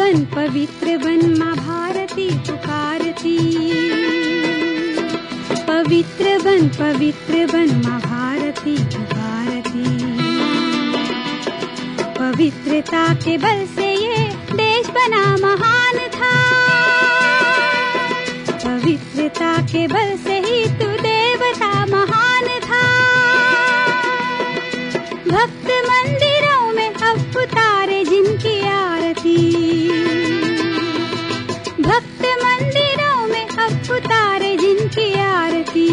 पवित्र बन माँ भारती पुकारती। पवित्र बन माँ भारती पुकारती। पवित्रता के बल से ये देश बना महान था। पवित्रता के बल से ही तू देवता महान था। भक्त मंदिरों में अब उतारे जिनकी आरती। भक्त मंदिरों में अब उतारे जिनकी आरती।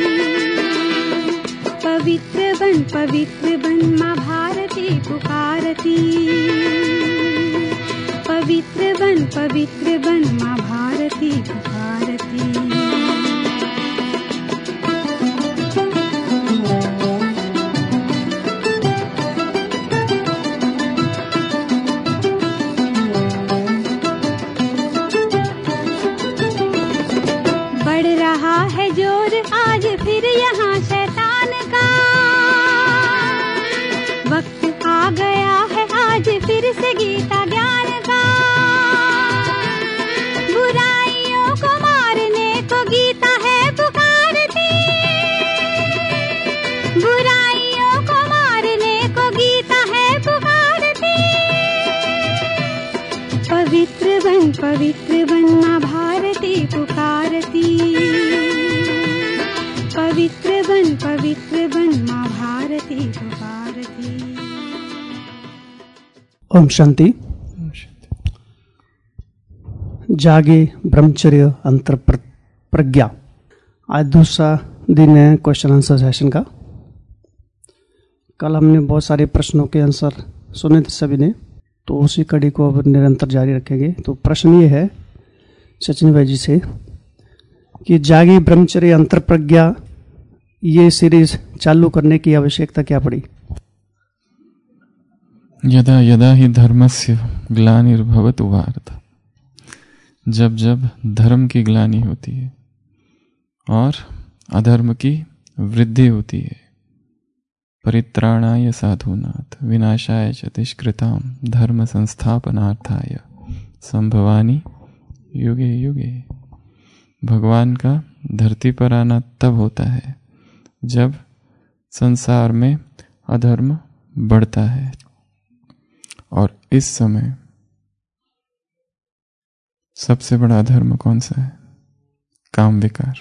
पवित्र बन माँ भारती पुकारती। पवित्र बन माँ भारती पुकारती। बढ़ रहा है जोर आज फिर यहाँ शैतान का। वक्त आ गया है आज फिर से गीता ज्ञान का। बुराइयों को मारने को गीता है पुकारती। बुराइयों को मारने को गीता है पुकारती। पवित्र बन माँ भारती पुकारती। पवित्र बन माँ भारती पुकारती। ओम शांति। जागे ब्रह्मचर्य अंतर प्रज्ञा। आज दूसरा दिन है क्वेश्चन आंसर सेशन का। कल हमने बहुत सारे प्रश्नों के आंसर सुने थे सभी ने, तो उसी कड़ी को अब निरंतर जारी रखेंगे। तो प्रश्न ये है सचिन भाई जी से कि जागे ब्रह्मचर्य अंतर प्रज्ञा ये सीरीज चालू करने की आवश्यकता क्या पड़ी? यदा यदा ही धर्मस्य ग्लानिर्भवतु भारत। जब जब धर्म की ग्लानि होती है और अधर्म की वृद्धि होती है। परित्राणाय साधूनाथ विनाशाय च दुष्कृतां धर्म संस्थापनार्थाय संभवानि युगे युगे। भगवान का धरती पर आना तब होता है जब संसार में अधर्म बढ़ता है। और इस समय सबसे बड़ा अधर्म कौन सा है? काम विकार।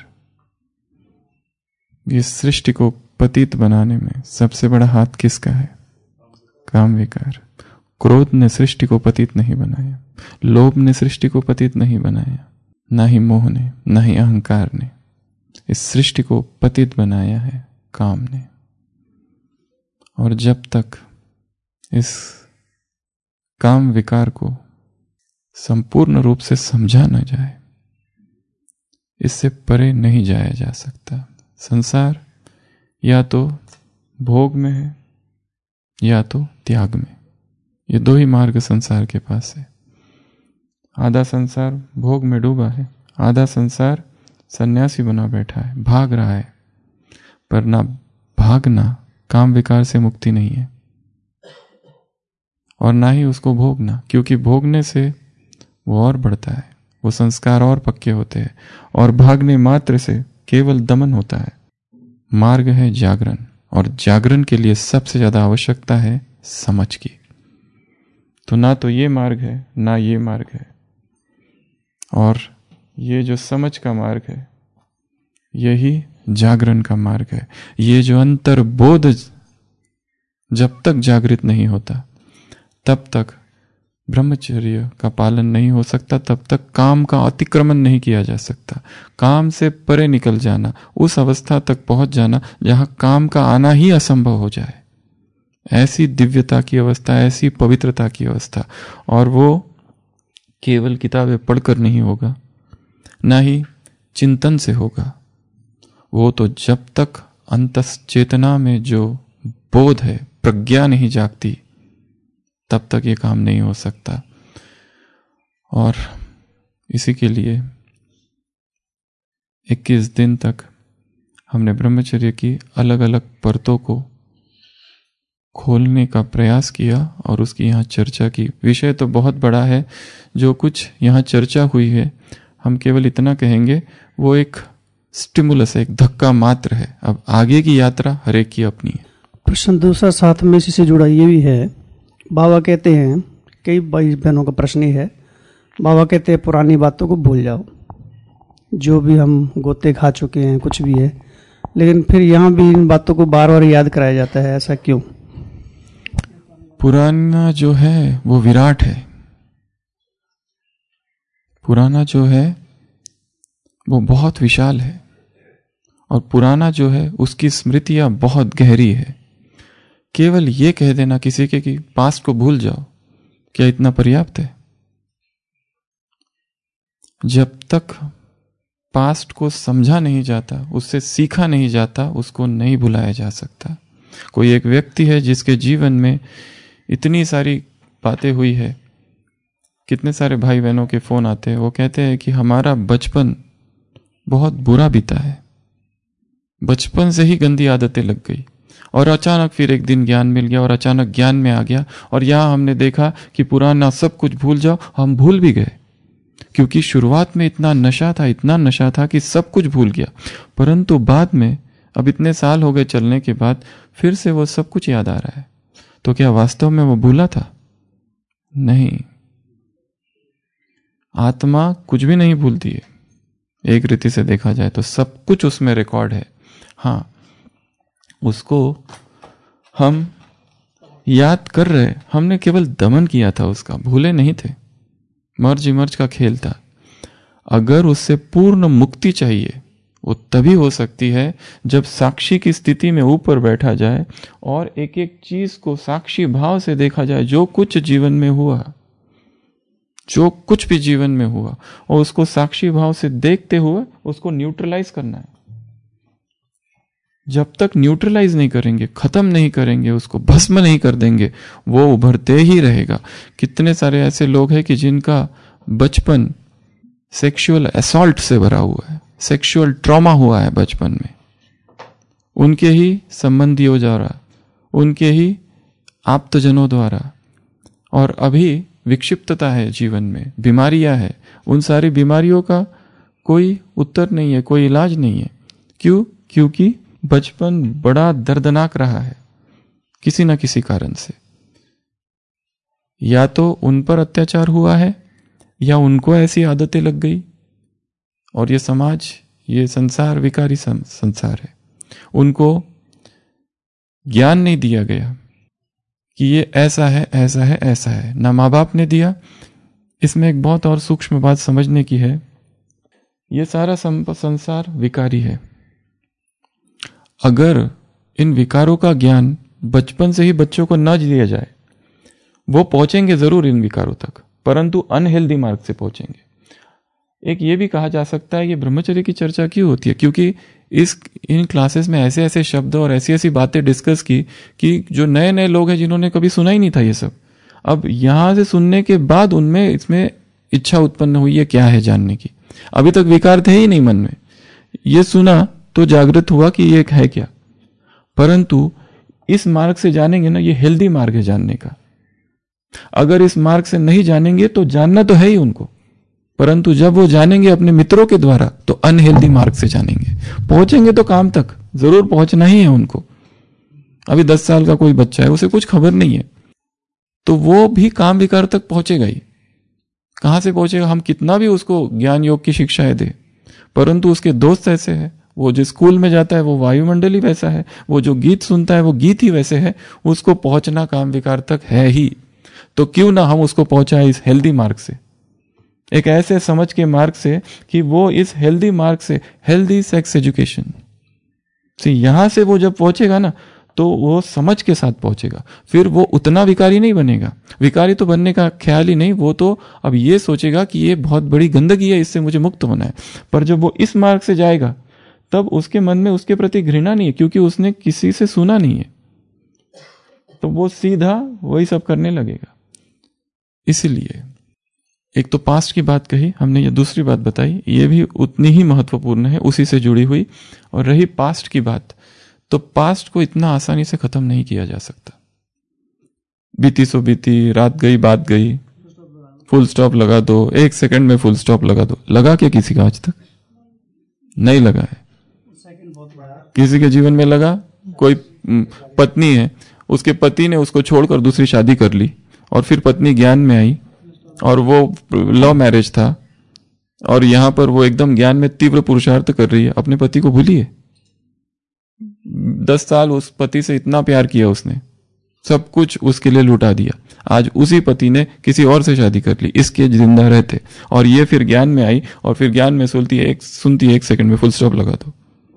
इस सृष्टि को पतित बनाने में सबसे बड़ा हाथ किसका है? काम विकार। क्रोध ने सृष्टि को पतित नहीं बनाया, लोभ ने सृष्टि को पतित नहीं बनाया, ना ही मोह ने, ना ही अहंकार ने। इस सृष्टि को पतित बनाया है काम ने। और जब तक इस काम विकार को संपूर्ण रूप से समझा न जाए, इससे परे नहीं जाया जा सकता। संसार या तो भोग में है या तो त्याग में। ये दो ही मार्ग संसार के पास है। आधा संसार भोग में डूबा है, आधा संसार सन्यासी बना बैठा है, भाग रहा है। पर ना भागना काम विकार से मुक्ति नहीं है, और ना ही उसको भोगना, क्योंकि भोगने से वो और बढ़ता है, वो संस्कार और पक्के होते हैं, और भागने मात्र से केवल दमन होता है। मार्ग है जागरण, और जागरण के लिए सबसे ज्यादा आवश्यकता है समझ की। तो ना तो ये मार्ग है ना ये मार्ग है, और ये जो समझ का मार्ग है यही जागरण का मार्ग है। ये जो अंतर्बोध जब तक जागृत नहीं होता तब तक ब्रह्मचर्य का पालन नहीं हो सकता, तब तक काम का अतिक्रमण नहीं किया जा सकता। काम से परे निकल जाना, उस अवस्था तक पहुंच जाना जहां काम का आना ही असंभव हो जाए, ऐसी दिव्यता की अवस्था, ऐसी पवित्रता की अवस्था। और वो केवल किताबें पढ़कर नहीं होगा, ना ही चिंतन से होगा। वो तो जब तक अंतश्चेतना में जो बोध है, प्रज्ञा नहीं जागती, तब तक ये काम नहीं हो सकता। और इसी के लिए 21 दिन तक हमने ब्रह्मचर्य की अलग अलग परतों को खोलने का प्रयास किया और उसकी यहाँ चर्चा की। विषय तो बहुत बड़ा है, जो कुछ यहाँ चर्चा हुई है हम केवल इतना कहेंगे वो एक स्टिमुलस है, एक धक्का मात्र है। अब आगे की यात्रा हर एक की अपनी है। प्रश्न दूसरा साथ में इसी से जुड़ा ये भी है। बाबा कहते हैं, कई भाई बहनों का प्रश्न ही है, बाबा कहते हैं पुरानी बातों को भूल जाओ, जो भी हम गोते खा चुके हैं कुछ भी है, लेकिन फिर यहाँ भी इन बातों को बार बार याद कराया जाता है, ऐसा क्यों? पुराना जो है वो विराट है, पुराना जो है वो बहुत विशाल है, और पुराना जो है उसकी स्मृतियां बहुत गहरी है। केवल ये कह देना किसी के कि पास्ट को भूल जाओ, क्या इतना पर्याप्त है? जब तक पास्ट को समझा नहीं जाता, उससे सीखा नहीं जाता, उसको नहीं भुलाया जा सकता। कोई एक व्यक्ति है जिसके जीवन में इतनी सारी बातें हुई है, कितने सारे भाई बहनों के फोन आते हैं, वो कहते हैं कि हमारा बचपन बहुत बुरा बीता है, बचपन से ही गंदी आदतें लग गई, और अचानक फिर एक दिन ज्ञान मिल गया और अचानक ज्ञान में आ गया, और यहां हमने देखा कि पुराना सब कुछ भूल जाओ, हम भूल भी गए, क्योंकि शुरुआत में इतना नशा था कि सब कुछ भूल गया। परंतु बाद में, अब इतने साल हो गए चलने के बाद, फिर से वो सब कुछ याद आ रहा है। तो क्या वास्तव में वो भूला था? नहीं, आत्मा कुछ भी नहीं भूलती है। एक रीति से देखा जाए तो सब कुछ उसमें रिकॉर्ड है। हाँ, उसको हम याद कर रहे, हमने केवल दमन किया था उसका, भूले नहीं थे। मर्ज इमर्ज का खेल था। अगर उससे पूर्ण मुक्ति चाहिए, वो तभी हो सकती है जब साक्षी की स्थिति में ऊपर बैठा जाए और एक एक चीज को साक्षी भाव से देखा जाए। जो कुछ जीवन में हुआ, जो कुछ भी जीवन में हुआ, और उसको साक्षी भाव से देखते हुए उसको न्यूट्रलाइज करना है। जब तक न्यूट्रलाइज नहीं करेंगे, खत्म नहीं करेंगे, उसको भस्म नहीं कर देंगे, वो उभरते ही रहेगा। कितने सारे ऐसे लोग हैं कि जिनका बचपन सेक्सुअल असॉल्ट से भरा हुआ है, सेक्सुअल ट्रॉमा हुआ है बचपन में, उनके ही संबंधियों द्वारा, उनके ही आप्तजनों द्वारा, और अभी विक्षिप्तता है जीवन में, बीमारियां हैं, उन सारी बीमारियों का कोई उत्तर नहीं है, कोई इलाज नहीं है। क्यों? क्योंकि बचपन बड़ा दर्दनाक रहा है किसी न किसी कारण से। या तो उन पर अत्याचार हुआ है, या उनको ऐसी आदतें लग गई, और ये समाज, ये संसार विकारी संसार है। उनको ज्ञान नहीं दिया गया कि ये ऐसा है, ऐसा है, ऐसा है, ना माँ बाप ने दिया। इसमें एक बहुत और सूक्ष्म बात समझने की है, ये सारा संसार विकारी है। अगर इन विकारों का ज्ञान बचपन से ही बच्चों को न दिया जाए, वो पहुंचेंगे जरूर इन विकारों तक, परंतु अनहेल्दी मार्ग से पहुंचेंगे। एक ये भी कहा जा सकता है कि ब्रह्मचर्य की चर्चा क्यों होती है, क्योंकि इन क्लासेस में ऐसे ऐसे शब्द और ऐसी ऐसी बातें डिस्कस की कि जो नए नए लोग हैं जिन्होंने कभी सुना ही नहीं था ये सब, अब यहां से सुनने के बाद उनमें इसमें इच्छा उत्पन्न हुई है क्या है जानने की। अभी तक विकार थे ही नहीं मन में, ये सुना तो जागृत हुआ कि ये है क्या। परंतु इस मार्ग से जानेंगे ना, ये हेल्दी मार्ग है जानने का। अगर इस मार्ग से नहीं जानेंगे तो जानना तो है ही उनको, परंतु जब वो जानेंगे अपने मित्रों के द्वारा तो अनहेल्दी मार्ग से जानेंगे। पहुंचेंगे तो काम तक जरूर पहुंचना ही है उनको। अभी 10 साल का कोई बच्चा है, उसे कुछ खबर नहीं है, तो वो भी काम विकार तक पहुंचेगा ही। कहां से पहुंचेगा? हम कितना भी उसको ज्ञान योग की शिक्षाएं दे, परंतु उसके दोस्त ऐसे हैं, वो जिस स्कूल में जाता है वो वायुमंडल ही वैसा है, वो जो गीत सुनता है वो गीत ही वैसे है, उसको पहुंचना काम विकार तक है ही। तो क्यों ना हम उसको पहुंचाए इस हेल्दी मार्ग से, एक ऐसे समझ के मार्ग से कि वो इस हेल्दी मार्ग से, हेल्दी सेक्स एजुकेशन से, यहां से वो जब पहुंचेगा ना तो वो समझ के साथ पहुंचेगा। फिर वो उतना विकारी नहीं बनेगा, विकारी तो बनने का ख्याल ही नहीं, वो तो अब ये सोचेगा कि ये बहुत बड़ी गंदगी है, इससे मुझे मुक्त होना है। पर जब वो इस मार्ग से जाएगा तब उसके मन में उसके प्रति घृणा नहीं है, क्योंकि उसने किसी से सुना नहीं है, तो वो सीधा वही सब करने लगेगा। इसलिए एक तो पास्ट की बात कही हमने, ये दूसरी बात बताई, ये भी उतनी ही महत्वपूर्ण है, उसी से जुड़ी हुई। और रही पास्ट की बात, तो पास्ट को इतना आसानी से खत्म नहीं किया जा सकता। बीती सो बीती, रात गई बात गई, फुल स्टॉप लगा दो, 1 सेकंड में फुल स्टॉप लगा दो। लगा क्या किसी का आज तक? नहीं लगा है। किसी के जीवन में लगा? कोई पत्नी है, उसके पति ने उसको छोड़कर दूसरी शादी कर ली और फिर पत्नी ज्ञान में आई और वो लव मैरिज था और यहां पर वो एकदम ज्ञान में तीव्र पुरुषार्थ कर रही है, अपने पति को भूली है। 10 साल उस पति से इतना प्यार किया उसने, सब कुछ उसके लिए लुटा दिया। आज उसी पति ने किसी और से शादी कर ली, इसके जिंदा रहते, और ये फिर ज्ञान में आई और फिर ज्ञान में सुनती है 1 सेकंड में फुल स्टॉप लगा दो।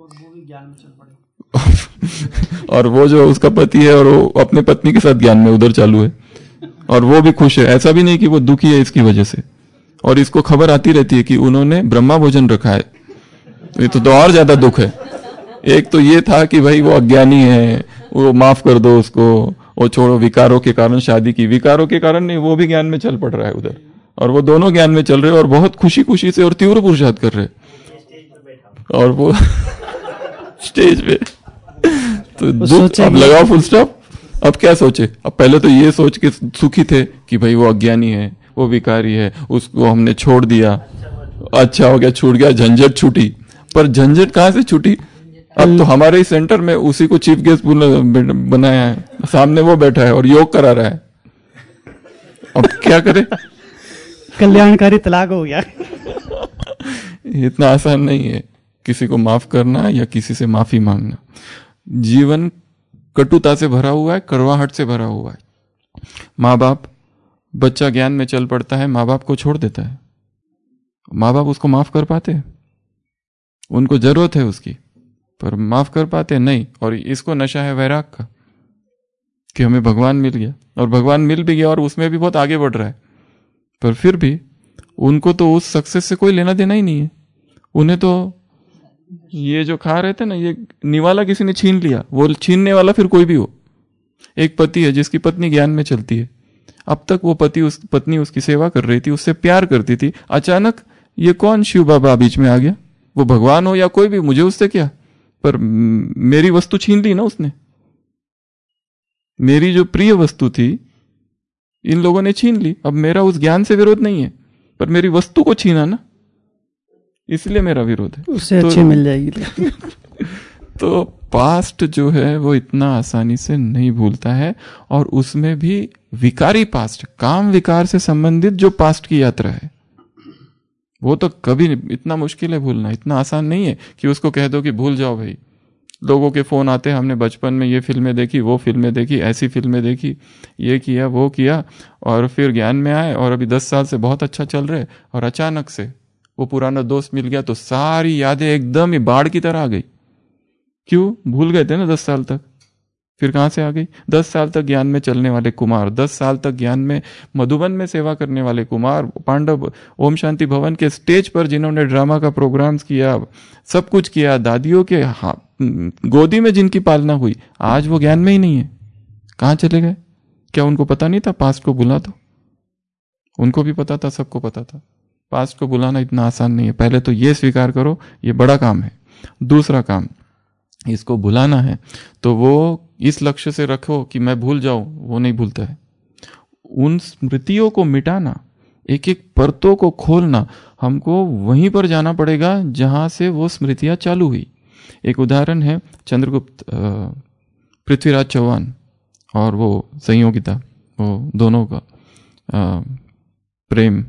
और वो जो उसका पति है और वो अपने पत्नी के साथ ज्ञान में उधर चालू है और वो भी खुश है। ऐसा भी नहीं कि वो दुखी है इसकी वजह से, और इसको खबर आती रहती है कि उन्होंने ब्रह्मा भोजन रखा है। ये तो और ज्यादा दुख है। एक तो ये था कि भाई वो अज्ञानी है, वो माफ कर दो उसको, वो छोड़ो, विकारों के कारण शादी की, विकारों के कारण नहीं, वो भी ज्ञान में चल पड़ रहा है उधर, और वो दोनों ज्ञान में चल रहे और बहुत खुशी खुशी से और तीव्र पुरुषार्थ कर रहे, और वो स्टेज पे तो दुख। अब लगाओ फुल स्टॉप। अब क्या सोचे? अब पहले तो ये सोच के सुखी थे कि भाई वो अज्ञानी है, वो विकारी है, उसको हमने छोड़ दिया, अच्छा हो गया, छूट गया, झंझट छूटी। पर झंझट कहां से छूटी? अब तो हमारे ही सेंटर में उसी को चीफ गेस्ट बनाया है, सामने वो बैठा है और योग करा रहा है। अब क्या करे? कल्याणकारी तलाक हो गया। इतना आसान नहीं है किसी को माफ करना या किसी से माफी मांगना। जीवन कटुता से भरा हुआ है, कड़वाहट से भरा हुआ है। माँ बाप, बच्चा ज्ञान में चल पड़ता है, माँ बाप को छोड़ देता है। माँ बाप उसको माफ कर पाते? उनको जरूरत है उसकी, पर माफ कर पाते नहीं। और इसको नशा है वैराग का कि हमें भगवान मिल गया, और भगवान मिल भी गया और उसमें भी बहुत आगे बढ़ रहा है, पर फिर भी उनको तो उस सक्सेस से कोई लेना देना ही नहीं है। उन्हें तो ये जो खा रहे थे ना, ये निवाला किसी ने छीन लिया, वो छीनने वाला फिर कोई भी हो। एक पति है जिसकी पत्नी ज्ञान में चलती है, अब तक वो पत्नी उसकी सेवा कर रही थी, उससे प्यार करती थी। अचानक ये कौन शिव बाबा बीच में आ गया? वो भगवान हो या कोई भी, मुझे उससे क्या, पर मेरी वस्तु छीन ली ना उसने। मेरी जो प्रिय वस्तु थी इन लोगों ने छीन ली। अब मेरा उस ज्ञान से विरोध नहीं है, पर मेरी वस्तु को छीना ना, इसलिए मेरा विरोध है। उससे अच्छी मिल जाएगी। तो पास्ट जो है वो इतना आसानी से नहीं भूलता है, और उसमें भी विकारी पास्ट, काम विकार से संबंधित जो पास्ट की यात्रा है, वो तो कभी इतना मुश्किल है भूलना। इतना आसान नहीं है कि उसको कह दो कि भूल जाओ भाई। लोगों के फोन आते हैं, हमने बचपन में ये फिल्में देखी, वो फिल्में देखी, ऐसी फिल्में देखी, ये किया वो किया, और फिर ज्ञान में आए और अभी 10 साल से बहुत अच्छा चल रहे, और अचानक से वो पुराना दोस्त मिल गया तो सारी यादें एकदम ही बाढ़ की तरह आ गई। क्यों? भूल गए थे ना 10 साल तक। फिर कहां से आ गई? 10 साल तक ज्ञान में चलने वाले कुमार, 10 साल तक ज्ञान में मधुबन में सेवा करने वाले कुमार, पांडव ओम शांति भवन के स्टेज पर जिन्होंने ड्रामा का प्रोग्राम्स किया, सब कुछ किया, दादियों के गोदी में जिनकी पालना हुई, आज वो ज्ञान में ही नहीं है। कहां चले गए? क्या उनको पता नहीं था पास्ट को भुला दो? उनको भी पता था, सबको पता था। पास्ट को भुलाना इतना आसान नहीं है। पहले तो ये स्वीकार करो, ये बड़ा काम है। दूसरा काम, इसको भुलाना है तो वो इस लक्ष्य से रखो कि मैं भूल जाऊं, वो नहीं भूलता है। उन स्मृतियों को मिटाना, एक एक परतों को खोलना, हमको वहीं पर जाना पड़ेगा जहां से वो स्मृतियां चालू हुई। एक उदाहरण है चंद्रगुप्त, पृथ्वीराज चौहान और वो संयोगिता, वो दोनों का प्रेम।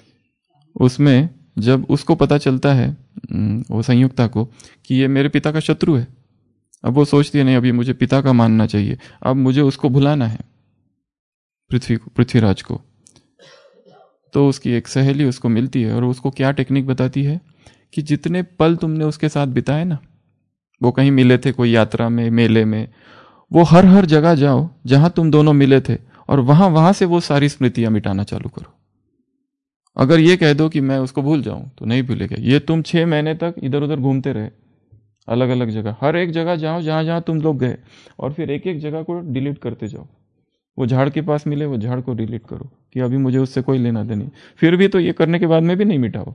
उसमें जब उसको पता चलता है, वो संयुक्ता को, कि ये मेरे पिता का शत्रु है, अब वो सोचती है नहीं, अभी मुझे पिता का मानना चाहिए, अब मुझे उसको भुलाना है, पृथ्वीराज को। तो उसकी एक सहेली उसको मिलती है और उसको क्या टेक्निक बताती है कि जितने पल तुमने उसके साथ बिताए ना, वो कहीं मिले थे कोई यात्रा में, मेले में, वो हर हर जगह जाओ जहां तुम दोनों मिले थे और वहां से वो सारी स्मृतियां मिटाना चालू करो। अगर ये कह दो कि मैं उसको भूल जाऊं तो नहीं भूलेगा। ये तुम 6 महीने तक इधर उधर घूमते रहे, अलग अलग जगह, हर एक जगह जाओ जहां जहां तुम लोग गए, और फिर एक एक जगह को डिलीट करते जाओ। वो झाड़ के पास मिले, वो झाड़ को डिलीट करो कि अभी मुझे उससे कोई लेना देना नहीं। फिर भी तो ये करने के बाद में भी नहीं मिटाओ,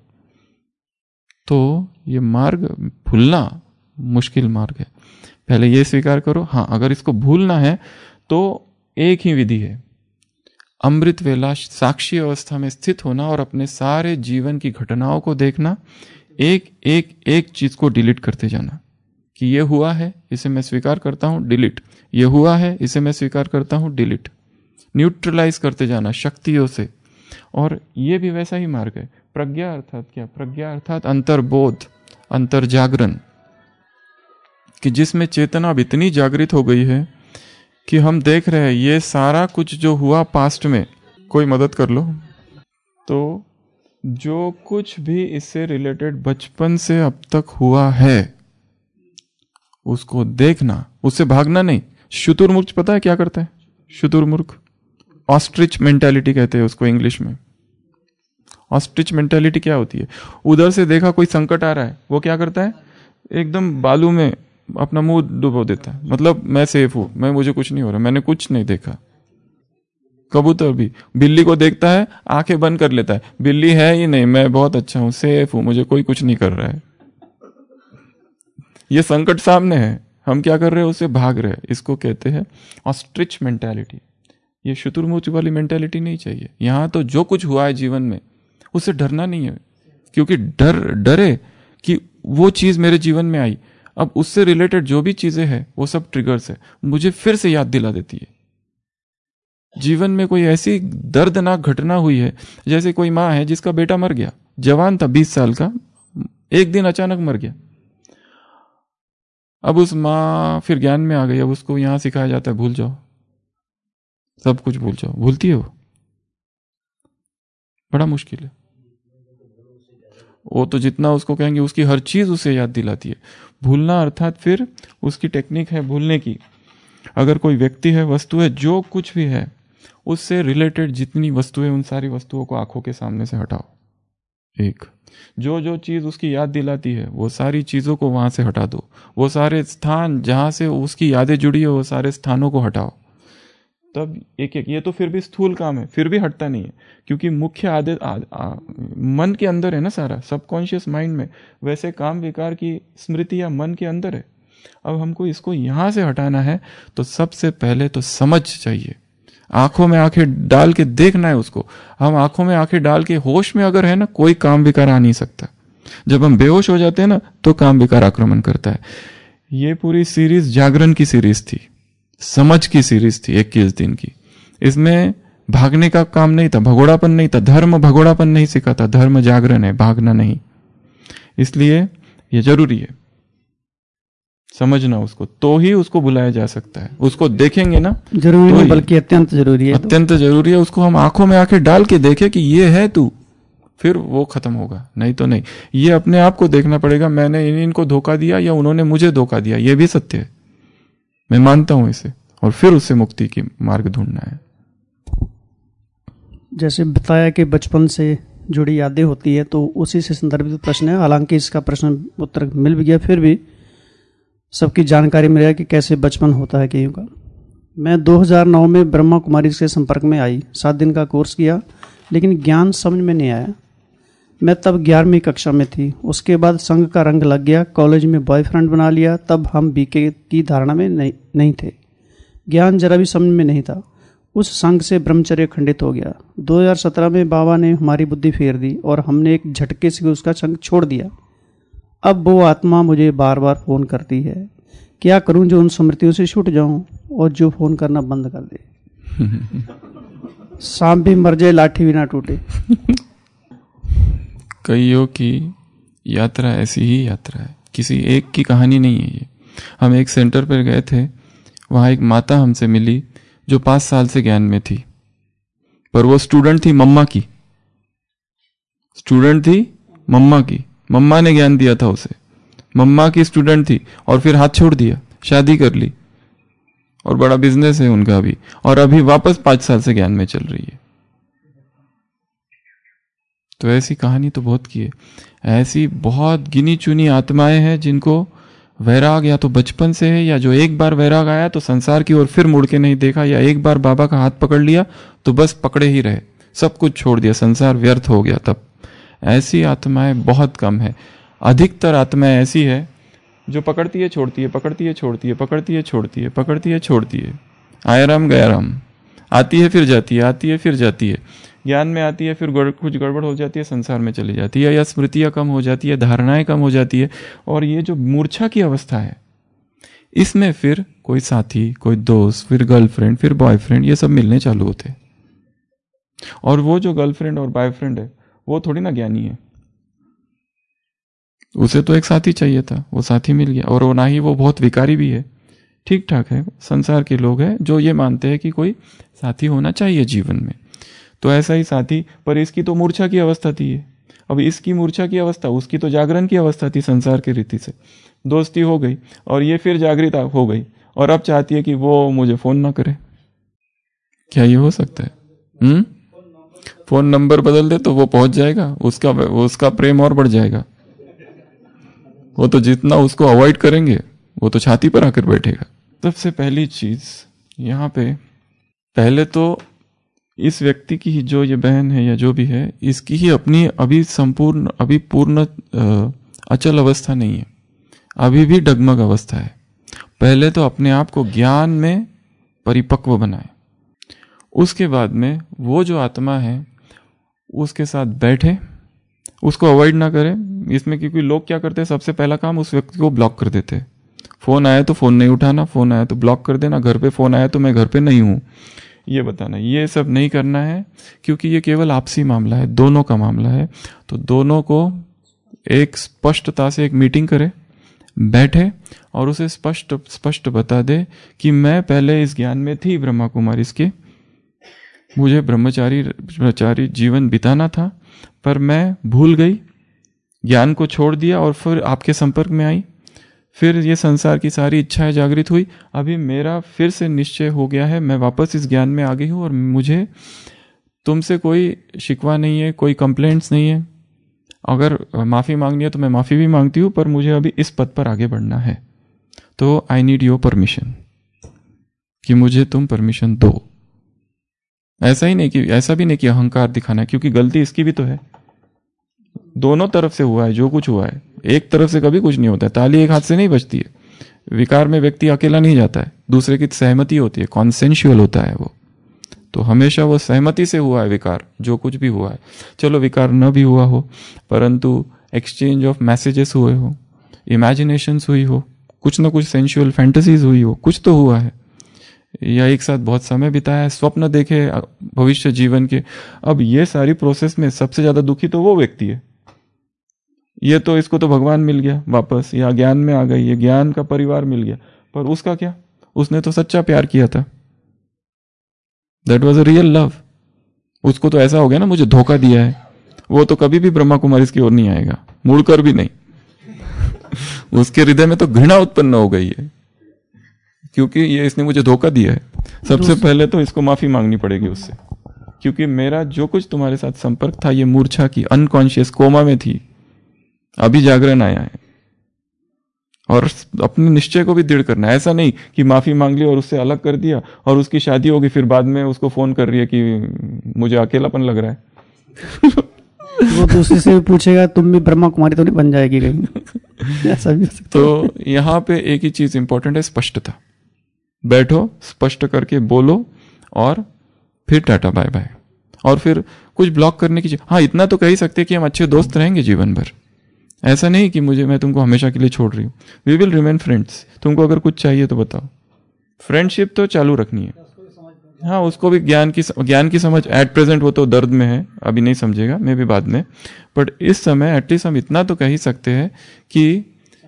तो ये मार्ग भूलना मुश्किल मार्ग है। पहले ये स्वीकार करो, हाँ अगर इसको भूलना है तो एक ही विधि है, अमृत वेला साक्षी अवस्था में स्थित होना और अपने सारे जीवन की घटनाओं को देखना, एक एक एक चीज को डिलीट करते जाना कि ये हुआ है, इसे मैं स्वीकार करता हूं, डिलीट, ये हुआ है, इसे मैं स्वीकार करता हूं, डिलीट, न्यूट्रलाइज करते जाना शक्तियों से। और ये भी वैसा ही मार्ग है। प्रज्ञा अर्थात क्या? प्रज्ञा अर्थात अंतर्बोध, अंतर्जागरण, कि जिसमें चेतना अब इतनी जागृत हो गई है कि हम देख रहे हैं ये सारा कुछ जो हुआ पास्ट में, कोई मदद कर लो, तो जो कुछ भी इससे रिलेटेड बचपन से अब तक हुआ है उसको देखना, उससे भागना नहीं। शुतुरमुर्ग पता है क्या करता है? शुतुरमुर्ग ऑस्ट्रिच मेंटालिटी कहते हैं उसको इंग्लिश में। ऑस्ट्रिच मेंटालिटी क्या होती है? उधर से देखा कोई संकट आ रहा है, वो क्या करता है? एकदम बालू में अपना मुंह डुबो देता है, मतलब मैं सेफ हूं, मुझे कुछ नहीं हो रहा, मैंने कुछ नहीं देखा। कबूतर भी बिल्ली को देखता है, आंखें बंद कर लेता है, बिल्ली है ही नहीं, मैं बहुत अच्छा हूं, सेफ हूं, मुझे कोई कुछ नहीं कर रहा है। ये संकट सामने है, हम क्या कर रहे हैं? उससे भाग रहे हैं। इसको कहते हैं ऑस्ट्रिच मेंटालिटी। ये शुतुरमुर्ग वाली मेंटालिटी नहीं चाहिए। यहां तो जो कुछ हुआ है जीवन में उससे डरना नहीं है, क्योंकि डरे कि वो चीज मेरे जीवन में आई, अब उससे रिलेटेड जो भी चीजें हैं वो सब ट्रिगर्स है, मुझे फिर से याद दिला देती है। जीवन में कोई ऐसी दर्दनाक घटना हुई है, जैसे कोई माँ है जिसका बेटा मर गया, जवान था 20 साल का, एक दिन अचानक मर गया। अब उस माँ फिर ज्ञान में आ गई, अब उसको यहां सिखाया जाता है भूल जाओ, सब कुछ भूल जाओ। भूलती है वो? बड़ा मुश्किल है। वो तो जितना उसको कहेंगे उसकी हर चीज उसे याद दिलाती है। भूलना अर्थात फिर उसकी टेक्निक है भूलने की। अगर कोई व्यक्ति है, वस्तु है, जो कुछ भी है, उससे रिलेटेड जितनी वस्तुएं, उन सारी वस्तुओं को आंखों के सामने से हटाओ। एक जो जो चीज उसकी याद दिलाती है वो सारी चीजों को वहां से हटा दो। वो सारे स्थान जहां से उसकी यादें जुड़ी है वो सारे स्थानों को हटाओ। तब एक एक, ये तो फिर भी स्थूल काम है, फिर भी हटता नहीं है, क्योंकि मुख्य आदत मन के अंदर है ना, सारा सबकॉन्शियस माइंड में। वैसे काम विकार की स्मृति या मन के अंदर है। अब हमको इसको यहां से हटाना है तो सबसे पहले तो समझ चाहिए, आंखों में आंखें डाल के देखना है उसको। हम आंखों में आंखें डाल के होश में अगर है ना, कोई काम विकार आ नहीं सकता। जब हम बेहोश हो जाते हैं ना तो काम विकार आक्रमण करता है। ये पूरी सीरीज जागरण की सीरीज थी, समझ की सीरीज थी 21 दिन की। इसमें भागने का काम नहीं था, भगोड़ापन नहीं था, धर्म भगोड़ापन नहीं सिखाता, धर्म जागरण है, भागना नहीं। इसलिए ये जरूरी है समझना उसको, तो ही उसको बुलाया जा सकता है। उसको देखेंगे ना, जरूरी नहीं बल्कि अत्यंत जरूरी है, अत्यंत जरूरी है। उसको हम आंखों में आंखें डाल के देखे कि ये है तू, फिर वो खत्म होगा, नहीं तो नहीं। ये अपने आप को देखना पड़ेगा, मैंने इनको धोखा दिया या उन्होंने मुझे धोखा दिया, ये भी सत्य है, मैं मानता हूं इसे, और फिर उससे मुक्ति की मार्ग ढूंढना है। जैसे बताया कि बचपन से जुड़ी यादें होती है, तो उसी से संदर्भित प्रश्न है। हालांकि इसका प्रश्न उत्तर मिल भी गया, फिर भी सबकी जानकारी मिल गया कि कैसे बचपन होता है कईयों का। मैं 2009 में ब्रह्मा कुमारी के संपर्क में आई, 7 दिन का कोर्स किया, लेकिन ज्ञान समझ में नहीं आया। मैं तब 11वीं कक्षा में थी। उसके बाद संघ का रंग लग गया, कॉलेज में बॉयफ्रेंड बना लिया। तब हम बीके की धारणा में नहीं थे, ज्ञान जरा भी समझ में नहीं था। उस संघ से ब्रह्मचर्य खंडित हो गया। 2017 में बाबा ने हमारी बुद्धि फेर दी और हमने एक झटके से उसका संघ छोड़ दिया। अब वो आत्मा मुझे बार बार फोन करती है। क्या करूं जो उन स्मृतियों से छूट जाऊं और जो फोन करना बंद कर दे। सांप भी मर जाए, लाठी भी ना टूटे। कईयों की यात्रा ऐसी ही यात्रा है, किसी एक की कहानी नहीं है ये। हम एक सेंटर पर गए थे, वहां एक माता हमसे मिली जो 5 साल से ज्ञान में थी, पर वो स्टूडेंट थी मम्मा की, स्टूडेंट थी मम्मा की। मम्मा ने ज्ञान दिया था उसे, मम्मा की स्टूडेंट थी, और फिर हाथ छोड़ दिया, शादी कर ली, और बड़ा बिजनेस है उनका अभी, और अभी वापस 5 साल से ज्ञान में चल रही है। तो ऐसी कहानी तो बहुत की है। ऐसी बहुत गिनी चुनी आत्माएं हैं जिनको वैराग या तो बचपन से है, या जो एक बार वैराग आया तो संसार की ओर फिर मुड़ के नहीं देखा, या एक बार बाबा का हाथ पकड़ लिया तो बस पकड़े ही रहे, सब कुछ छोड़ दिया, संसार व्यर्थ हो गया। तब ऐसी आत्माएं बहुत कम है। अधिकतर आत्माएं ऐसी है जो पकड़ती है छोड़ती है, पकड़ती है छोड़ती है, पकड़ती है छोड़ती है, पकड़ती है छोड़ती है। आया राम गया राम, आती है फिर जाती है, आती है फिर जाती है, ज्ञान में आती है फिर कुछ गड़बड़ हो जाती है, संसार में चली जाती है, या स्मृतियां कम हो जाती है, धारणाएं कम हो जाती है। और ये जो मूर्छा की अवस्था है, इसमें फिर कोई साथी, कोई दोस्त, फिर गर्लफ्रेंड, फिर बॉयफ्रेंड, ये सब मिलने चालू होते। और वो जो गर्लफ्रेंड और बॉयफ्रेंड है वो थोड़ी ना ज्ञानी है, उसे तो एक साथी चाहिए था, वो साथी मिल गया। और वो ना ही वो बहुत विकारी भी है, ठीक ठाक है। संसार के लोग हैं जो ये मानते हैं कि कोई साथी होना चाहिए जीवन में, तो ऐसा ही साथी। पर इसकी तो मूर्छा की अवस्था थी ये। अब इसकी मूर्छा की अवस्था, उसकी तो जागरण की अवस्था थी संसार की रीति से। दोस्ती हो गई और ये फिर जागृत हो गई और अब चाहती है कि वो मुझे फोन ना करे। क्या ये हो सकता है? फोन नंबर बदल दे तो वो पहुंच जाएगा, उसका प्रेम और बढ़ जाएगा। वो तो जितना उसको अवॉइड करेंगे वो तो छाती पर आकर बैठेगा। सबसे पहली चीज यहाँ पे, पहले तो इस व्यक्ति की ही, जो ये बहन है या जो भी है, इसकी ही अपनी अभी पूर्ण अचल अवस्था नहीं है, अभी भी डगमग अवस्था है। पहले तो अपने आप को ज्ञान में परिपक्व बनाए, उसके बाद में वो जो आत्मा है उसके साथ बैठे, उसको अवॉइड ना करें इसमें। क्योंकि लोग क्या करते हैं, सबसे पहला काम उस व्यक्ति को ब्लॉक कर देते हैं। फोन आया तो फोन नहीं उठाना, फोन आया तो ब्लॉक कर देना, घर पे फोन आया तो मैं घर पे नहीं हूं ये बताना। ये सब नहीं करना है, क्योंकि ये केवल आपसी मामला है, दोनों का मामला है। तो दोनों को एक स्पष्टता से एक मीटिंग करे, बैठे और उसे स्पष्ट बता दे कि मैं पहले इस ज्ञान में थी ब्रह्मा कुमारी के, मुझे ब्रह्मचारी जीवन बिताना था, पर मैं भूल गई, ज्ञान को छोड़ दिया और फिर आपके संपर्क में आई, फिर ये संसार की सारी इच्छाएं जागृत हुई। अभी मेरा फिर से निश्चय हो गया है, मैं वापस इस ज्ञान में आ गई हूं और मुझे तुमसे कोई शिकवा नहीं है, कोई कंप्लेंट्स नहीं है। अगर माफी मांगनी है तो मैं माफी भी मांगती हूं, पर मुझे अभी इस पद पर आगे बढ़ना है, तो आई नीड योर परमिशन, कि मुझे तुम परमिशन दो। ऐसा भी नहीं कि अहंकार दिखाना है, क्योंकि गलती इसकी भी तो है। दोनों तरफ से हुआ है जो कुछ हुआ है, एक तरफ से कभी कुछ नहीं होता है। ताली एक हाथ से नहीं बजती है। विकार में व्यक्ति अकेला नहीं जाता है, दूसरे की सहमति होती है, कॉन्सेंशुअल होता है वो। तो हमेशा वो सहमति से हुआ है विकार, जो कुछ भी हुआ है। चलो विकार न भी हुआ हो, परंतु एक्सचेंज ऑफ मैसेजेस हुए हो, इमेजिनेशंस हुई हो, कुछ ना कुछ सेंशुअल फैंटेसीज हुई हो, कुछ तो हुआ है, या एक साथ बहुत समय बिताया है, स्वप्न देखे भविष्य जीवन के। अब ये सारी प्रोसेस में सबसे ज्यादा दुखी तो वो व्यक्ति है। ये तो, इसको तो भगवान मिल गया वापस, या ज्ञान में आ गई, ये ज्ञान का परिवार मिल गया, पर उसका क्या? उसने तो सच्चा प्यार किया था, that was a real love. उसको तो ऐसा हो गया ना, मुझे धोखा दिया है। वो तो कभी भी ब्रह्मा कुमारी की ओर नहीं आएगा, मुड़कर भी नहीं। उसके हृदय में तो घृणा उत्पन्न हो गई है, क्योंकि ये इसने मुझे धोखा दिया है। सबसे पहले तो इसको माफी मांगनी पड़ेगी उससे, क्योंकि मेरा जो कुछ तुम्हारे साथ संपर्क था, ये मूर्छा की, अनकॉन्शियस कोमा में थी, अभी जागरण आया है। और अपने निश्चय को भी दृढ़ करना है। ऐसा नहीं कि माफी मांग ली और उससे अलग कर दिया और उसकी शादी होगी, फिर बाद में उसको फोन कर रही है कि मुझे अकेलापन लग रहा है। वो दूसरे से भी पूछेगा तुम भी ब्रह्मा कुमारी तो नहीं बन जाएगी कहीं। ऐसा भी हो सकता है। तो यहाँ पे एक ही चीज इंपॉर्टेंट है, स्पष्टता। बैठो, स्पष्ट करके बोलो और फिर टाटा बाय बाय। और फिर कुछ ब्लॉक करने की, हाँ इतना तो कह ही सकते कि हम अच्छे दोस्त रहेंगे जीवन भर। ऐसा नहीं कि मैं तुमको हमेशा के लिए छोड़ रही हूँ। We will remain friends. तुमको अगर कुछ चाहिए तो बताओ। फ्रेंडशिप तो चालू रखनी है। हाँ, उसको भी ज्ञान की समझ। एट प्रेजेंट वो तो दर्द में है, अभी नहीं समझेगा, मैं भी बाद में। बट इस समय एटलीस्ट हम इतना तो कह ही सकते हैं कि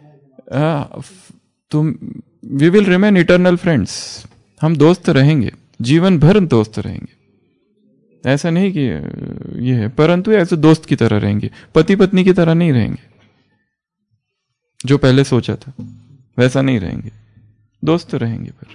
we will remain eternal friends. हम दोस्त रहेंगे, जीवन भर दोस्त रहेंगे। ऐसा नहीं कि ये है, परंतु ऐसे दोस्त की तरह रहेंगे, पति पत्नी की तरह नहीं रहेंगे। जो पहले सोचा था वैसा नहीं रहेंगे, दोस्त रहेंगे। पर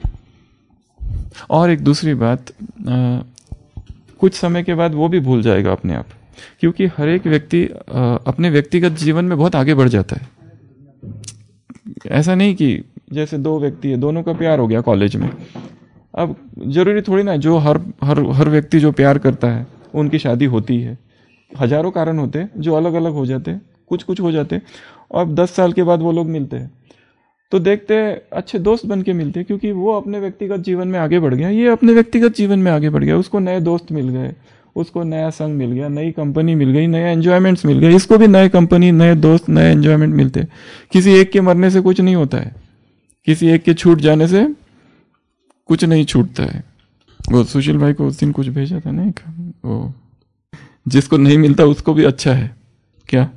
और एक दूसरी बात, कुछ समय के बाद वो भी भूल जाएगा अपने आप, क्योंकि हर एक व्यक्ति अपने व्यक्तिगत जीवन में बहुत आगे बढ़ जाता है। ऐसा नहीं कि जैसे दो व्यक्ति है, दोनों का प्यार हो गया कॉलेज में। अब जरूरी थोड़ी ना जो हर व्यक्ति जो प्यार करता है उनकी शादी होती है। हजारों कारण होते हैं जो अलग अलग हो जाते हैं, कुछ हो जाते हैं। अब 10 साल के बाद वो लोग मिलते हैं। तो देखते अच्छे दोस्त बन के मिलते, क्योंकि वो अपने व्यक्तिगत जीवन में आगे बढ़ गया, ये अपने व्यक्तिगत जीवन में आगे बढ़ गया, उसको नए दोस्त मिल गए, उसको नया संग मिल गया, नई कंपनी मिल गई, नए एंजॉयमेंट्स मिल गए, इसको भी नए कंपनी, नए दोस्त, नए एंजॉयमेंट मिलते। किसी एक के मरने से कुछ नहीं होता है, किसी एक के छूट जाने से कुछ नहीं छूटता है। वो सुशील भाई को उस दिन कुछ भेजा था ना, वो जिसको नहीं मिलता उसको भी अच्छा है क्या?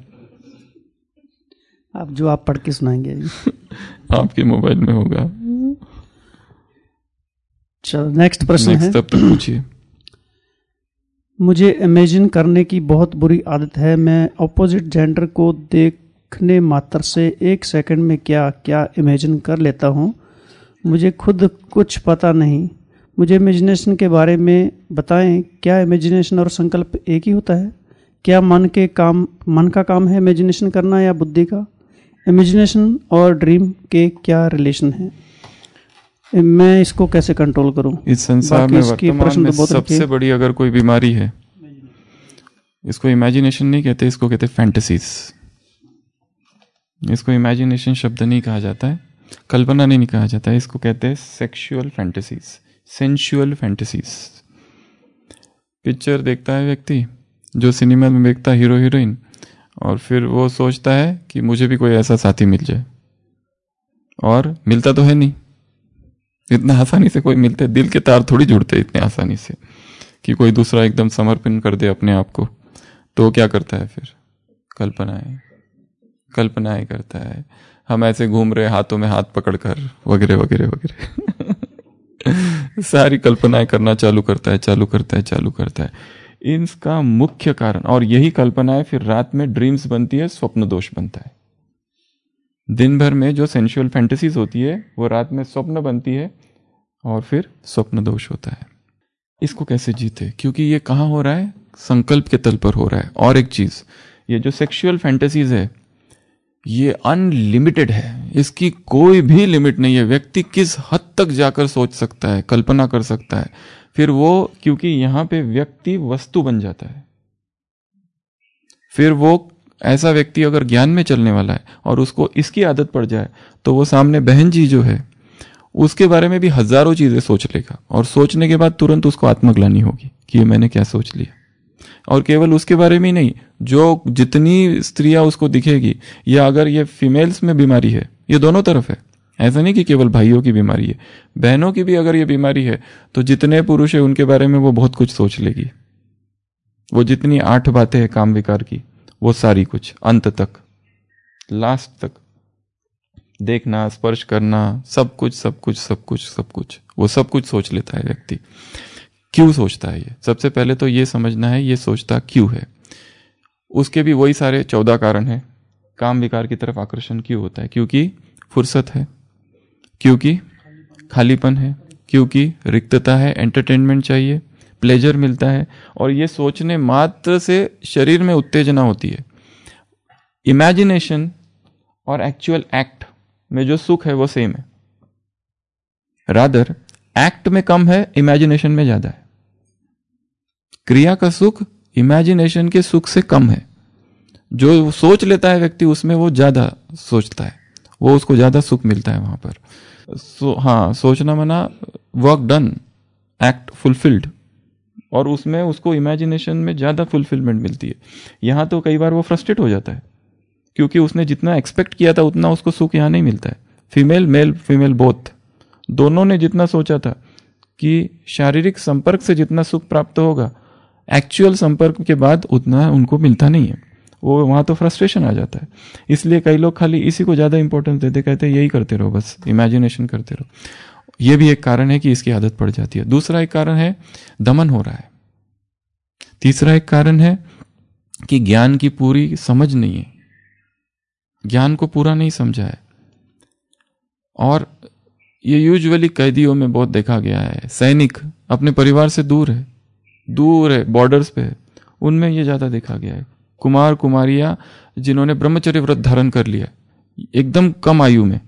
आप जो आप पढ़ के सुनाएंगे आपके मोबाइल में होगा। चलो नेक्स्ट प्रश्न है। तब तक पूछिए। मुझे इमेजिन करने की बहुत बुरी आदत है। मैं ऑपोजिट जेंडर को देखने मात्र से 1 सेकंड में क्या क्या इमेजिन कर लेता हूँ, मुझे खुद कुछ पता नहीं। मुझे इमेजिनेशन के बारे में बताएं। क्या इमेजिनेशन और संकल्प एक ही होता है? क्या मन का काम है इमेजिनेशन करना या बुद्धि का? इमेजिनेशन और ड्रीम के क्या रिलेशन है? मैं इसको कैसे कंट्रोल करूं? इस संसार में वर्तमान में सबसे बड़ी अगर कोई बीमारी है, इसको इमेजिनेशन नहीं कहते, इसको कहते फैंटेसीज। इसको इमेजिनेशन शब्द नहीं कहा जाता है, कल्पना नहीं कहा जाता है, इसको कहते हैं sexual fantasies, sensual fantasies. Picture देखता है व्यक्ति, जो सिनेमा में देखता है हीरो हीरोइन, और फिर वो सोचता है कि मुझे भी कोई ऐसा साथी मिल जाए, और मिलता तो है नहीं, इतना आसानी से कोई मिलते, दिल के तार थोड़ी जुड़ते इतने आसानी से कि कोई दूसरा एकदम समर्पण कर दे अपने आप को। तो क्या करता है फिर? कल्पनाएं करता है। हम ऐसे घूम रहे हाथों में हाथ पकड़कर, वगैरह वगैरह वगैरह सारी कल्पनाएं करना चालू करता है। इनका मुख्य कारण, और यही कल्पनाएं फिर रात में ड्रीम्स बनती है, स्वप्न दोष बनता है। दिन भर में जो सेंसुअल फैंटेसीज होती है वो रात में स्वप्न बनती है, और फिर स्वप्न दोष होता है। इसको कैसे जीते? क्योंकि ये कहाँ हो रहा है? संकल्प के तल पर हो रहा है। और एक चीज, ये जो सेक्सुअल फैंटेसीज है ये अनलिमिटेड है, इसकी कोई भी लिमिट नहीं है। व्यक्ति किस हद तक जाकर सोच सकता है, कल्पना कर सकता है। फिर वो, क्योंकि यहां पे व्यक्ति वस्तु बन जाता है, फिर वो ऐसा व्यक्ति अगर ज्ञान में चलने वाला है और उसको इसकी आदत पड़ जाए, तो वो सामने बहन जी जो है उसके बारे में भी हजारों चीजें सोच लेगा, और सोचने के बाद तुरंत उसको आत्मग्लानि होगी कि ये मैंने क्या सोच लिया। और केवल उसके बारे में ही नहीं, जो जितनी स्त्रियां उसको दिखेगी, या अगर ये फीमेल्स में बीमारी है, ये दोनों तरफ है, ऐसा नहीं कि केवल भाइयों की बीमारी है, बहनों की भी अगर ये बीमारी है, तो जितने पुरुष है उनके बारे में वो बहुत कुछ सोच लेगी। वो जितनी 8 बातें हैं काम विकार की, वो सारी कुछ अंत तक, लास्ट तक, देखना, स्पर्श करना, सब कुछ वो सब कुछ सोच लेता है व्यक्ति। क्यों सोचता है ये? सबसे पहले तो ये समझना है ये सोचता क्यों है। उसके भी वही सारे 14 कारण हैं। काम विकार की तरफ आकर्षण क्यों होता है? क्योंकि फुर्सत है, क्योंकि खालीपन है, क्योंकि रिक्तता है, एंटरटेनमेंट चाहिए, प्लेजर मिलता है, और ये सोचने मात्र से शरीर में उत्तेजना होती है। इमेजिनेशन और एक्चुअल एक्ट में जो सुख है वो सेम है, रादर एक्ट में कम है, इमेजिनेशन में ज्यादा है। क्रिया का सुख इमेजिनेशन के सुख से कम है। जो सोच लेता है व्यक्ति उसमें वो ज्यादा सोचता है, वो उसको ज्यादा सुख मिलता है वहां पर। सोचना मना वर्क डन, एक्ट फुलफिल्ड, और उसमें उसको इमेजिनेशन में ज्यादा फुलफिलमेंट मिलती है। यहां तो कई बार वो फ्रस्ट्रेट हो जाता है, क्योंकि उसने जितना एक्सपेक्ट किया था उतना उसको सुख यहां नहीं मिलता है। मेल फीमेल बोथ, दोनों ने जितना सोचा था कि शारीरिक संपर्क से जितना सुख प्राप्त होगा, एक्चुअल संपर्क के बाद उतना उनको मिलता नहीं है। वो वहां तो फ्रस्ट्रेशन आ जाता है। इसलिए कई लोग खाली इसी को ज्यादा इंपॉर्टेंस देते, कहते हैं यही करते रहो, बस इमेजिनेशन करते रहो। ये भी एक कारण है कि इसकी आदत पड़ जाती है। दूसरा एक कारण है दमन हो रहा है। तीसरा एक कारण है कि ज्ञान की पूरी समझ नहीं है, ज्ञान को पूरा नहीं समझा है। और ये यूजुअली कैदियों में बहुत देखा गया है। सैनिक अपने परिवार से दूर है, बॉर्डर्स पे है, उनमें ये ज्यादा देखा गया है। कुमार कुमारियां जिन्होंने ब्रह्मचर्य व्रत धारण कर लिया एकदम कम आयु में,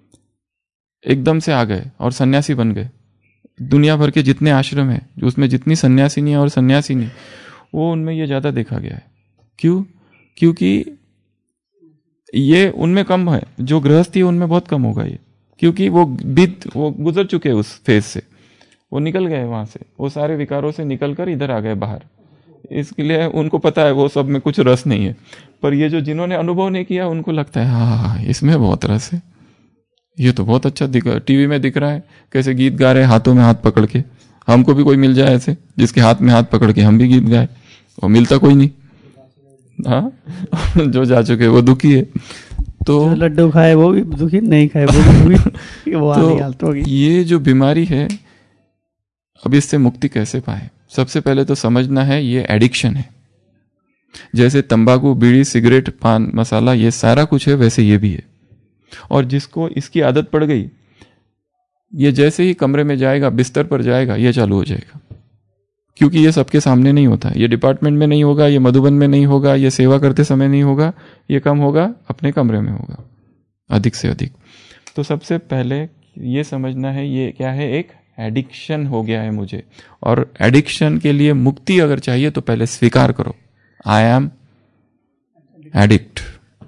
एकदम से आ गए और सन्यासी बन गए। दुनिया भर के जितने आश्रम है, उसमें जितनी सन्यासिनी और सन्यासी नहीं, वो उनमें ये ज्यादा देखा गया है। क्यों? क्योंकि ये उनमें कम है, जो गृहस्थी है उनमें बहुत कम होगा ये, क्योंकि वो गुजर चुके उस फेज से, वो निकल गए वहां से, वो सारे विकारों से निकलकर इधर आ गए बाहर। इसके लिए उनको पता है वो सब में कुछ रस नहीं है। पर ये जो जिन्होंने अनुभव नहीं किया उनको लगता है हाँ इसमें बहुत रस है, ये तो बहुत अच्छा टीवी में दिख रहा है, कैसे गीत गा रहे हैं हाथों में हाथ पकड़ के। हमको भी कोई मिल जाए ऐसे जिसके हाथ में हाथ पकड़ के हम भी गीत गाए, और मिलता कोई नहीं। हाँ जो जा चुके वो दुखी है। तो लड्डू खाए वो भी दुखी, नहीं खाए वो भी दुखी। वो तो ये जो बीमारी है, अब इससे मुक्ति कैसे पाए? सबसे पहले तो समझना है ये एडिक्शन है। जैसे तंबाकू, बीड़ी, सिगरेट, पान मसाला ये सारा कुछ है, वैसे ये भी है। और जिसको इसकी आदत पड़ गई, ये जैसे ही कमरे में जाएगा, बिस्तर पर जाएगा, ये चालू हो जाएगा। क्योंकि ये सबके सामने नहीं होता, ये डिपार्टमेंट में नहीं होगा, ये मधुबन में नहीं होगा, ये सेवा करते समय नहीं होगा, ये कम होगा अपने कमरे में होगा अधिक से अधिक। तो सबसे पहले ये समझना है ये क्या है, एक एडिक्शन हो गया है मुझे। और एडिक्शन के लिए मुक्ति अगर चाहिए तो पहले स्वीकार करो, आई एम एडिक्ट।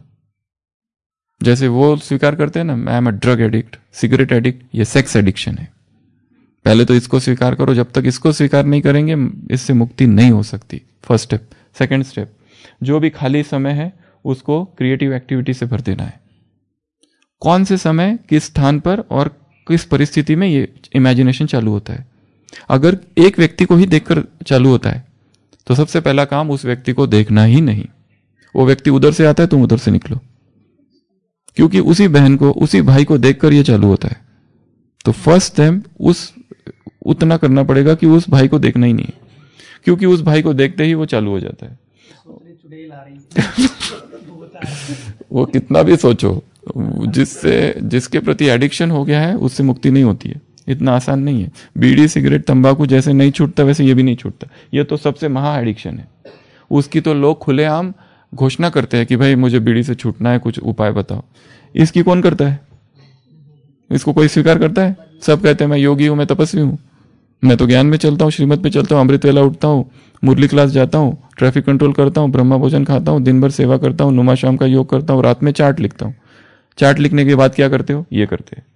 जैसे वो स्वीकार करते हैं ना, I am a drug addict, cigarette addict, ये सेक्स एडिक्शन है। पहले तो इसको स्वीकार करो, जब तक इसको स्वीकार नहीं करेंगे इससे मुक्ति नहीं हो सकती। First step. सेकंड स्टेप, जो भी खाली समय है उसको क्रिएटिव एक्टिविटी से भर देना है। कौन से समय, किस स्थान पर और किस परिस्थिति में ये इमेजिनेशन चालू होता है। अगर एक व्यक्ति को ही देखकर चालू होता है तो सबसे पहला काम उस व्यक्ति को देखना ही नहीं। वो व्यक्ति उधर से आता है, तुम उधर से निकलो, क्योंकि उसी बहन को, उसी भाई को देखकर ये चालू होता है। तो फर्स्ट टाइम उतना करना पड़ेगा कि उस भाई को देखना ही नहीं, क्योंकि उस भाई को देखते ही वो चालू हो जाता है। वो कितना भी सोचो, जिसके प्रति एडिक्शन हो गया है उससे मुक्ति नहीं होती है। इतना आसान नहीं है। बीड़ी, सिगरेट, तंबाकू जैसे नहीं छूटता वैसे ये भी नहीं छूटता। ये तो सबसे महा एडिक्शन है। उसकी तो लोग खुलेआम घोषणा करते हैं कि भाई मुझे बीड़ी से छूटना है, कुछ उपाय बताओ। इसकी कौन करता है? इसको कोई स्वीकार करता है? सब कहते हैं मैं योगी हूं, मैं तपस्वी हूं, मैं तो ज्ञान में चलता हूं, श्रीमत पे चलता हूं, अमृत वेला उठता हूं, मुरली क्लास जाता हूं, ट्रैफिक कंट्रोल करता हूं, ब्रह्मा भोजन खाता हूं, दिन भर सेवा करता हूं, नुमा शाम का योग करता हूं, रात में चार्ट लिखता हूं। चार्ट लिखने के बाद क्या करते हो? ये करते हैं।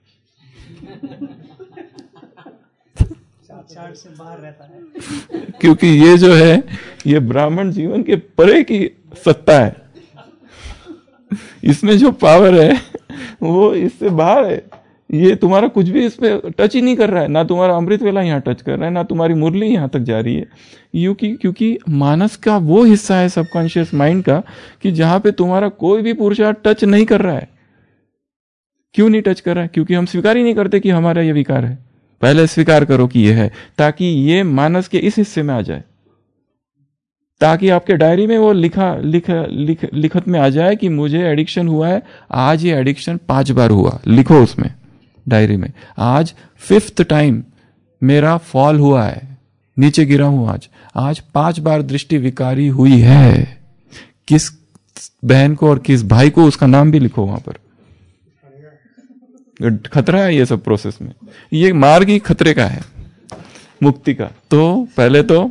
चार्ट से बाहर रहता है। क्योंकि ये जो है ये ब्राह्मण जीवन के परे की सत्ता है। इसमें जो पावर है वो इससे बाहर है। ये तुम्हारा कुछ भी इस पे टच ही नहीं कर रहा है। ना तुम्हारा अमृत वेला यहाँ टच कर रहा है, ना तुम्हारी मुरली यहाँ तक जा रही है। क्योंकि मानस का वो हिस्सा है सबकॉन्शियस माइंड का कि जहां पे तुम्हारा कोई भी पुरुषार्थ टच नहीं कर रहा है। क्यों नहीं टच कर रहा है? क्योंकि हम स्वीकार ही नहीं करते कि हमारा ये विकार है। पहले स्वीकार करो कि ये है, ताकि ये मानस के इस हिस्से में आ जाए, ताकि आपके डायरी में वो लिखत में आ जाए कि मुझे एडिक्शन हुआ है। आज ये एडिक्शन 5 बार हुआ, लिखो उसमें डायरी में। आज 5th टाइम मेरा फॉल हुआ है, नीचे गिरा हूं। आज 5 बार दृष्टि विकारी हुई है। किस बहन को और किस भाई को, उसका नाम भी लिखो वहां पर। खतरा है ये सब प्रोसेस में। ये मार्ग ही खतरे का है, मुक्ति का। तो पहले तो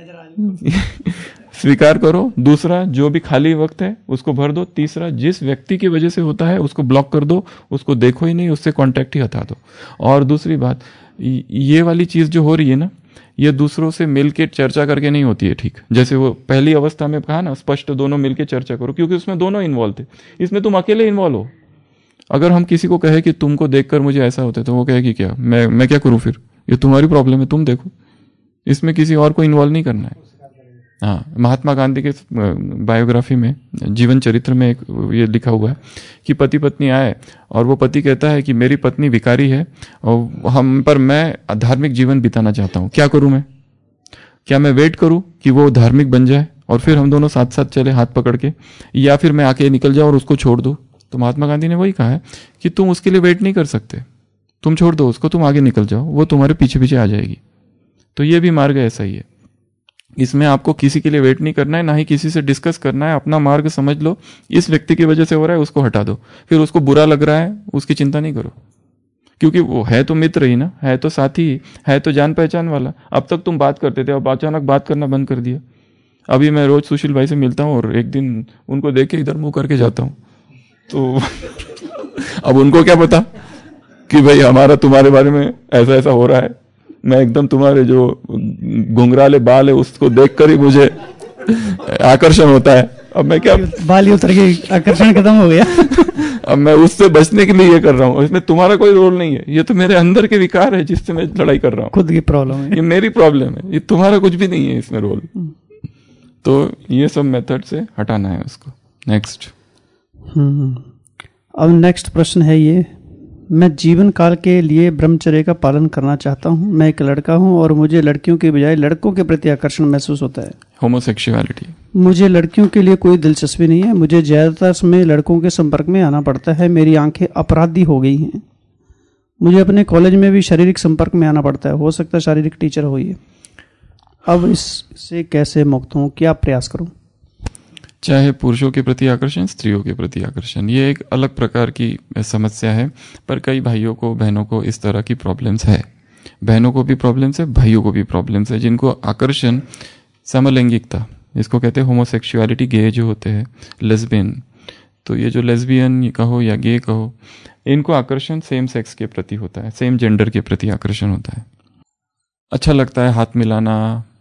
स्वीकार करो। दूसरा, जो भी खाली वक्त है उसको भर दो। तीसरा, जिस व्यक्ति की वजह से होता है उसको ब्लॉक कर दो, उसको देखो ही नहीं, उससे कांटेक्ट ही हटा दो। और दूसरी बात, ये वाली चीज जो हो रही है ना, ये दूसरों से मिलके चर्चा करके नहीं होती है। ठीक, जैसे वो पहली अवस्था में कहा ना, स्पष्ट दोनों मिलके चर्चा करो, क्योंकि उसमें दोनों इन्वॉल्व थे। इसमें तुम अकेले इन्वॉल्व हो। अगर हम किसी को कहे कि तुमको देखकर मुझे ऐसा होता है, तो वो कहेगी क्या, मैं क्या करूं फिर? ये तुम्हारी प्रॉब्लम है, तुम देखो। इसमें किसी और को इन्वॉल्व नहीं करना है। हाँ, महात्मा गांधी के बायोग्राफी में, जीवन चरित्र में एक ये लिखा हुआ है कि पति पत्नी आए और वो पति कहता है कि मेरी पत्नी विकारी है और मैं धार्मिक जीवन बिताना चाहता हूँ, क्या करूं मैं? क्या मैं वेट करूं कि वो धार्मिक बन जाए और फिर हम दोनों साथ साथ चले हाथ पकड़ के, या फिर मैं आके निकल जाऊं और उसको छोड़ दूं? तो महात्मा गांधी ने वही कहा है कि तुम उसके लिए वेट नहीं कर सकते, तुम छोड़ दो उसको, तुम आगे निकल जाओ, वो तुम्हारे पीछे पीछे आ जाएगी। तो ये भी मार्ग ऐसा ही है। इसमें आपको किसी के लिए वेट नहीं करना है, ना ही किसी से डिस्कस करना है। अपना मार्ग समझ लो, इस व्यक्ति की वजह से हो रहा है, उसको हटा दो। फिर उसको बुरा लग रहा है, उसकी चिंता नहीं करो, क्योंकि वो है तो मित्र ही ना, है तो साथी, है तो जान पहचान वाला। अब तक तुम बात करते थे, अब अचानक बात करना बंद कर दिया। अभी मैं रोज सुशील भाई से मिलता हूँ और एक दिन उनको देख के इधर मुंह करके जाता हूँ। तो अब उनको क्या पता कि भाई हमारा तुम्हारे बारे में ऐसा ऐसा हो रहा है। मैं एकदम तुम्हारे जो घुंघराले बाल है उसको देखकर ही मुझे आकर्षण होता है। अब मैं क्या, बाल ही उतर के आकर्षण खत्म हो गया। अब मैं उससे बचने के लिए ये कर रहा हूँ। इसमें तुम्हारा कोई रोल नहीं है, ये तो मेरे अंदर के विकार है जिससे मैं लड़ाई कर रहा हूँ। खुद की प्रॉब्लम है, ये मेरी प्रॉब्लम है, ये तुम्हारा कुछ भी नहीं है इसमें रोल। तो ये सब मेथड से हटाना है उसको। नेक्स्ट। अब नेक्स्ट प्रश्न है ये, मैं जीवन काल के लिए ब्रह्मचर्य का पालन करना चाहता हूँ। मैं एक लड़का हूँ और मुझे लड़कियों के बजाय लड़कों के प्रति आकर्षण महसूस होता है। होमोसेक्सुअलिटी। मुझे लड़कियों के लिए कोई दिलचस्पी नहीं है। मुझे ज्यादातर समय लड़कों के संपर्क में आना पड़ता है। मेरी आंखें अपराधी हो गई हैं। मुझे अपने कॉलेज में भी शारीरिक संपर्क में आना पड़ता है। हो सकता है शारीरिक टीचर हो ये। अब इससे कैसे मुक्त हूँ, क्या प्रयास करूँ? चाहे पुरुषों के प्रति आकर्षण, स्त्रियों के प्रति आकर्षण, ये एक अलग प्रकार की समस्या है। पर कई भाइयों को, बहनों को इस तरह की प्रॉब्लम्स है। बहनों को भी प्रॉब्लम्स है, भाइयों को भी प्रॉब्लम्स है, जिनको आकर्षण, समलैंगिकता, इसको कहते हैं होमोसेक्सुअलिटी। गे जो होते हैं, लेस्बियन, तो ये जो लेस्बियन कहो या गे कहो, इनको आकर्षण सेम सेक्स के प्रति होता है, सेम जेंडर के प्रति आकर्षण होता है। अच्छा लगता है हाथ मिलाना,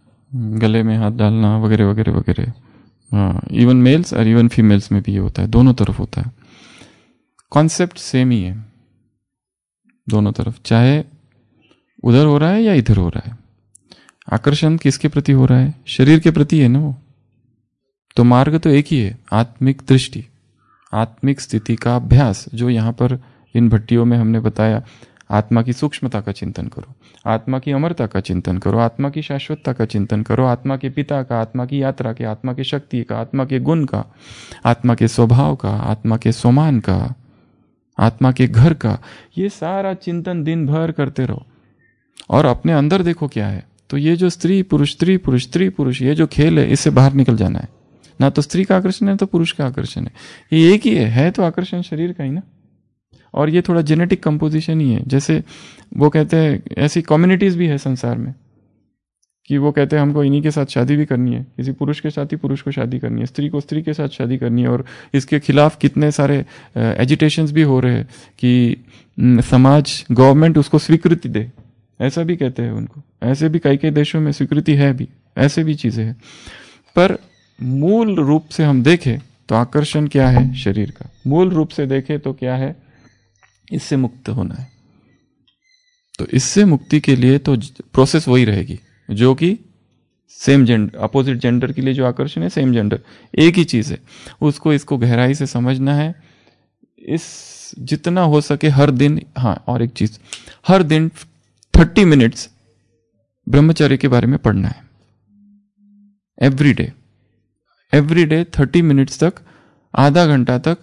गले में हाथ डालना वगैरह वगैरह वगैरह। इवन मेल्स और इवन फीमेल्स में भी ये होता है, दोनों तरफ होता है। कॉन्सेप्ट सेम ही है दोनों तरफ, चाहे उधर हो रहा है या इधर हो रहा है। आकर्षण किसके प्रति हो रहा है? शरीर के प्रति है ना वो। तो मार्ग तो एक ही है, आत्मिक दृष्टि, आत्मिक स्थिति का अभ्यास, जो यहाँ पर इन भट्टियों में हमने बताया। आत्मा की सूक्ष्मता का चिंतन करो, आत्मा की अमरता का चिंतन करो, आत्मा की शाश्वतता का चिंतन करो, आत्मा के पिता का, आत्मा की यात्रा के, आत्मा की शक्ति का, आत्मा के गुण का, आत्मा के स्वभाव का, आत्मा के स्वमान का, आत्मा के घर का। ये सारा चिंतन दिन भर करते रहो और अपने अंदर देखो क्या है। तो ये जो स्त्री पुरुष, स्त्री पुरुष, स्त्री पुरुष, ये जो खेल है, इससे बाहर निकल जाना है। ना तो स्त्री का आकर्षण है तो पुरुष का आकर्षण है, ये एक ही है तो आकर्षण शरीर का ही ना। और ये थोड़ा जेनेटिक कंपोजिशन ही है। जैसे वो कहते हैं, ऐसी कम्युनिटीज भी है संसार में कि वो कहते हैं हमको इन्हीं के साथ शादी भी करनी है, किसी पुरुष के साथ ही पुरुष को शादी करनी है, स्त्री को स्त्री के साथ शादी करनी है। और इसके खिलाफ कितने सारे एजिटेशंस भी हो रहे हैं कि समाज, गवर्नमेंट उसको स्वीकृति दे, ऐसा भी कहते हैं उनको। ऐसे भी कई कई देशों में स्वीकृति है भी, ऐसे भी चीजें हैं। पर मूल रूप से हम देखें तो आकर्षण क्या है? शरीर का। मूल रूप से देखें तो क्या है? इससे मुक्त होना है। तो इससे मुक्ति के लिए तो प्रोसेस वही रहेगी जो कि सेम जेंडर, अपोजिट जेंडर के लिए जो आकर्षण है, सेम जेंडर एक ही चीज है। उसको, इसको गहराई से समझना है। इस जितना हो सके हर दिन, हाँ और एक चीज, हर दिन 30 मिनट्स ब्रह्मचर्य के बारे में पढ़ना है। एवरी डे 30 मिनट्स तक, आधा घंटा तक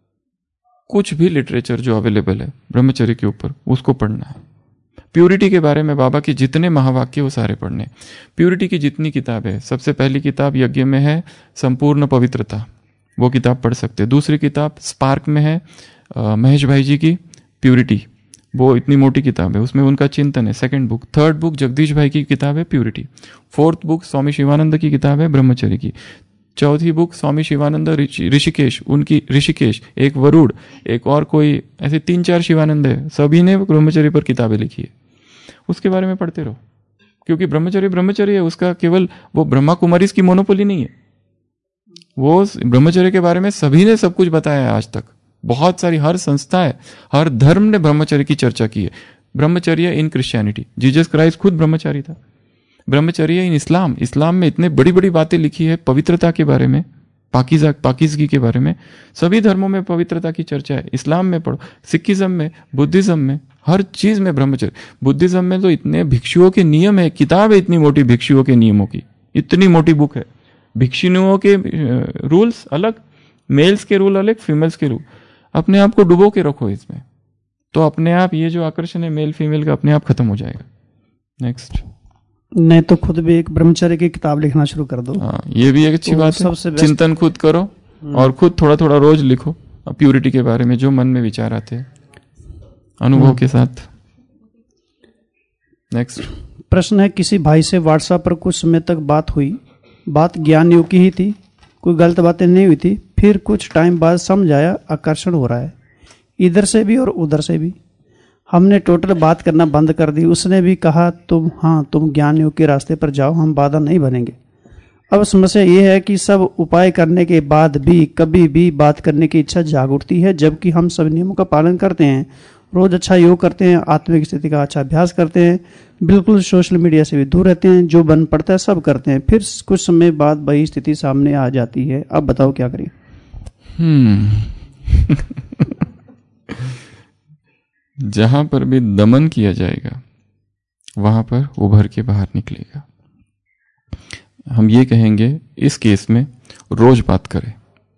कुछ भी लिटरेचर जो अवेलेबल है ब्रह्मचर्य के ऊपर, उसको पढ़ना है। प्यूरिटी के बारे में बाबा के जितने महावाक्य वो सारे पढ़ने। प्यूरिटी की जितनी किताब है, सबसे पहली किताब यज्ञ में है संपूर्ण पवित्रता, वो किताब पढ़ सकते। दूसरी किताब स्पार्क में है महेश भाई जी की प्यूरिटी, वो इतनी मोटी किताब है, उसमें उनका चिंतन है। Second book, third book Jagdish भाई की किताब है purity. Fourth book Swami Shivanand की किताब है ब्रह्मचर्य की। चौथी बुक स्वामी शिवानंद ऋषिकेश, उनकी ऋषिकेश, एक वरुड़, एक और कोई, ऐसे 3-4 शिवानंद है, सभी ने ब्रह्मचर्य पर किताबें लिखी है। उसके बारे में पढ़ते रहो, क्योंकि ब्रह्मचर्य है, उसका केवल वो ब्रह्मा कुमारीज की मोनोपोली नहीं है। वो ब्रह्मचर्य के बारे में सभी ने सब कुछ बताया है आज तक। बहुत सारी, हर संस्था है, हर धर्म ने ब्रह्मचर्य की चर्चा की है। ब्रह्मचर्य इन क्रिश्चियनिटी, जीसस क्राइस्ट खुद ब्रह्मचारी था। ब्रह्मचर्य इन इस्लाम में इतने बड़ी बड़ी बातें लिखी है पवित्रता के बारे में, पाकीज़गी के बारे में। सभी धर्मों में पवित्रता की चर्चा है। इस्लाम में पढ़ो, सिखिज्म में, बुद्धिज्म में, हर चीज में ब्रह्मचर्य। बुद्धिज्म में तो इतने भिक्षुओं के नियम है, किताब है इतनी मोटी भिक्षुओं के नियमों की, इतनी मोटी बुक है। भिक्षुओं के रूल्स अलग, मेल्स के रूल अलग, फीमेल्स के रूल। अपने आप को डुबो के रखो इसमें, तो अपने आप ये जो आकर्षण है मेल फीमेल का अपने आप खत्म हो जाएगा। नेक्स्ट। नहीं तो खुद भी एक ब्रह्मचर्य की किताब लिखना शुरू कर दो। हाँ, ये भी एक अच्छी तो बात है। चिंतन खुद करो और खुद थोड़ा थोड़ा रोज लिखो प्यूरिटी के बारे में, जो मन में विचार आते हैं अनुभव के साथ। नेक्स्ट प्रश्न है, किसी भाई से व्हाट्सएप पर कुछ समय तक बात हुई। बात ज्ञान योग की ही थी, कोई गलत बातें नहीं हुई थी। फिर कुछ टाइम बाद समझ आया आकर्षण हो रहा है, इधर से भी और उधर से भी। हमने टोटल बात करना बंद कर दी। उसने भी कहा तुम ज्ञान योग के रास्ते पर जाओ, हम बाधा नहीं बनेंगे। अब समस्या ये है कि सब उपाय करने के बाद भी कभी भी बात करने की इच्छा जाग उठती है, जबकि हम सब नियमों का पालन करते हैं, रोज अच्छा योग करते हैं, आत्मिक स्थिति का अच्छा अभ्यास करते हैं, बिल्कुल सोशल मीडिया से भी दूर रहते हैं, जो बन पड़ता है सब करते हैं, फिर कुछ समय बाद वही स्थिति सामने आ जाती है। अब बताओ क्या करें? जहां पर भी दमन किया जाएगा वहां पर उभर के बाहर निकलेगा। हम ये कहेंगे इस केस में रोज बात करें,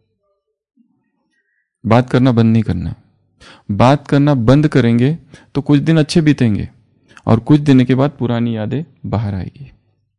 बात करना बंद नहीं करना। बात करना बंद करेंगे तो कुछ दिन अच्छे बीतेंगे और कुछ दिन के बाद पुरानी यादें बाहर आएगी।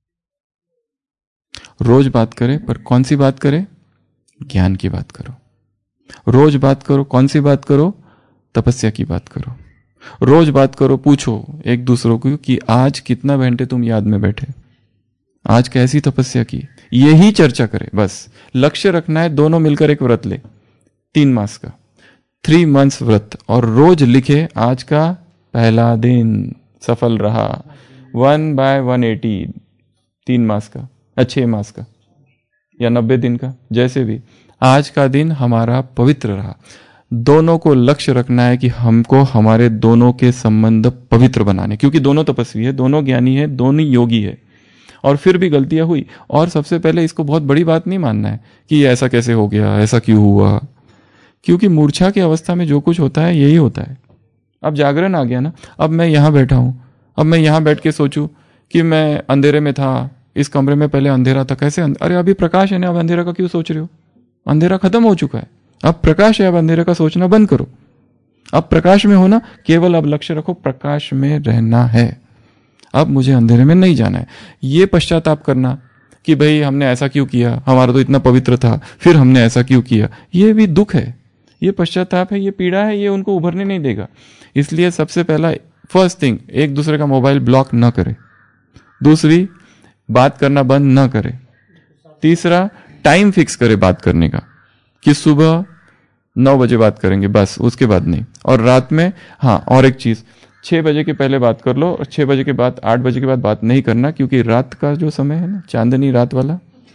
रोज बात करें, पर कौन सी बात करें? ज्ञान की बात करो। रोज बात करो, कौन सी बात करो? तपस्या की बात करो। रोज बात करो, पूछो एक दूसरों को कि आज कितना घंटे तुम याद में बैठे, आज कैसी तपस्या की, यही चर्चा करें। बस लक्ष्य रखना है, दोनों मिलकर एक व्रत ले 3 मास का, 3 months व्रत, और रोज लिखे आज का पहला दिन सफल रहा 1/180, 3 मास का, 6 मास का या 90 दिन का, जैसे भी आज का दिन हमारा पवित्र रहा। दोनों को लक्ष्य रखना है कि हमको हमारे दोनों के संबंध पवित्र बनाने, क्योंकि दोनों तपस्वी है, दोनों ज्ञानी है, दोनों योगी है, और फिर भी गलतियां हुई। और सबसे पहले इसको बहुत बड़ी बात नहीं मानना है कि ऐसा कैसे हो गया, ऐसा क्यों हुआ, क्योंकि मूर्छा की अवस्था में जो कुछ होता है यही होता है। अब जागरण आ गया ना, अब मैं यहां बैठा हूं, अब मैं यहां बैठ के सोचूं कि मैं अंधेरे में था, इस कमरे में पहले अंधेरा था, कैसे अरे अभी प्रकाश है ना, अब अंधेरा का क्यों सोच रहे हो? अंधेरा खत्म हो चुका है, अब प्रकाश है, अब अंधेरे का सोचना बंद करो। अब प्रकाश में हो ना, केवल अब लक्ष्य रखो प्रकाश में रहना है, अब मुझे अंधेरे में नहीं जाना है। ये पश्चाताप करना कि भाई हमने ऐसा क्यों किया, हमारा तो इतना पवित्र था, फिर हमने ऐसा क्यों किया, ये भी दुख है, ये पश्चाताप है, ये पीड़ा है, ये उनको उभरने नहीं देगा। इसलिए सबसे पहला फर्स्ट थिंग, एक दूसरे का मोबाइल ब्लॉक न करे। दूसरी, बात करना बंद न करे। तीसरा, टाइम फिक्स करे बात करने का कि सुबह 9 बजे बात करेंगे, बस उसके बाद नहीं। और रात में, हाँ, और एक चीज, 6 बजे के पहले बात कर लो, और 6 बजे के बाद 8 बजे के बाद बात नहीं करना, क्योंकि रात का जो समय है ना, चांदनी रात वाला,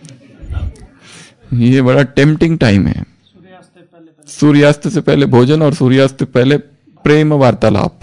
ये बड़ा टेम्पटिंग टाइम है। सूर्यास्त से पहले भोजन और सूर्यास्त से पहले प्रेम वार्तालाप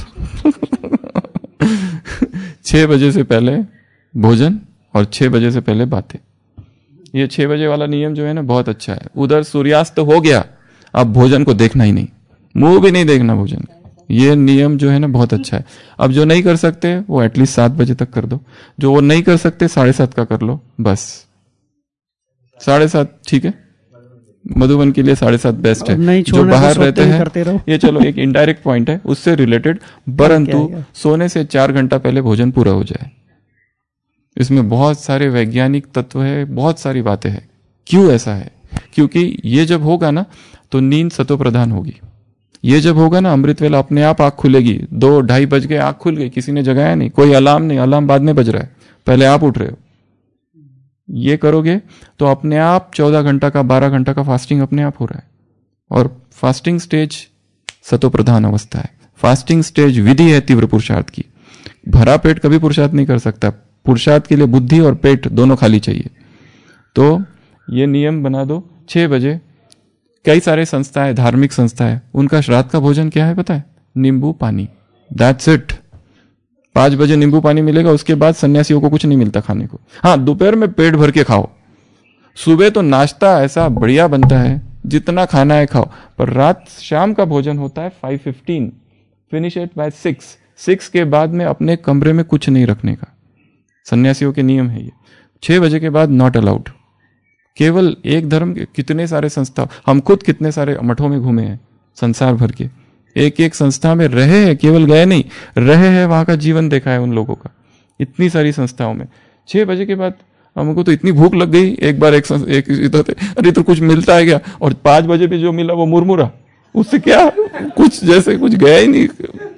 6 बजे से पहले भोजन और 6 बजे से पहले बातें। ये 6 बजे वाला नियम जो है ना, बहुत अच्छा है। उधर सूर्यास्त हो गया, अब भोजन को देखना ही नहीं, मुंह भी नहीं देखना भोजन। ये नियम जो है ना बहुत अच्छा है। अब जो नहीं कर सकते वो एटलीस्ट 7 बजे तक कर दो, जो वो नहीं कर सकते 7:30 का कर लो, बस 7:30 ठीक है। मधुबन के लिए 7:30 बेस्ट है। जो बाहर रहते हैं, ये चलो एक इनडायरेक्ट पॉइंट है उससे रिलेटेड, परंतु सोने से 4 घंटा पहले भोजन पूरा हो जाए। इसमें बहुत सारे वैज्ञानिक तत्व है, बहुत सारी बातें हैं। क्यों ऐसा है? क्योंकि ये जब होगा ना तो नींद सतो प्रधान होगी। ये जब होगा ना, अमृत वेला अपने आप आंख खुलेगी। 2-2:30 बज गए, आंख खुल गई, किसी ने जगाया नहीं, कोई अलार्म नहीं, अलार्म बाद में बज रहा है, पहले आप उठ रहे हो। ये करोगे तो अपने आप 14 घंटा का, 12 घंटा का फास्टिंग अपने आप हो रहा है। और फास्टिंग स्टेज सतो प्रधान अवस्था है। फास्टिंग स्टेज विधि है तीव्र पुरुषार्थ की। भरा पेट कभी पुरुषार्थ नहीं कर सकता। पुरुषार्थ के लिए बुद्धि और पेट दोनों खाली चाहिए। तो ये नियम बना दो 6 बजे। कई सारे संस्थाएं, धार्मिक संस्थाएं, उनका श्राद्ध का भोजन क्या है पता है? नींबू पानी, दैट्स इट। 5 बजे नींबू पानी मिलेगा, उसके बाद सन्यासियों को कुछ नहीं मिलता खाने को। हाँ, दोपहर में पेट भर के खाओ। सुबह तो नाश्ता ऐसा बढ़िया बनता है, जितना खाना है खाओ, पर रात शाम का भोजन होता है 5:15, फिनिश इट बाय 6 के बाद में अपने कमरे में कुछ नहीं रखने का। सन्यासियों के नियम है ये। 6 बजे के बाद नॉट अलाउड। केवल एक धर्म के कितने सारे संस्था, हम खुद कितने सारे मठों में घूमे हैं संसार भर के, एक एक संस्था में रहे हैं, केवल गए नहीं, रहे हैं, वहां का जीवन देखा है उन लोगों का, इतनी सारी संस्थाओं में। 6 बजे के बाद हमको तो इतनी भूख लग गई, एक बार एक अरे तो कुछ मिलता है क्या? और 5 बजे भी जो मिला वो मुरमुरा, उससे क्या कुछ, जैसे कुछ गया ही नहीं।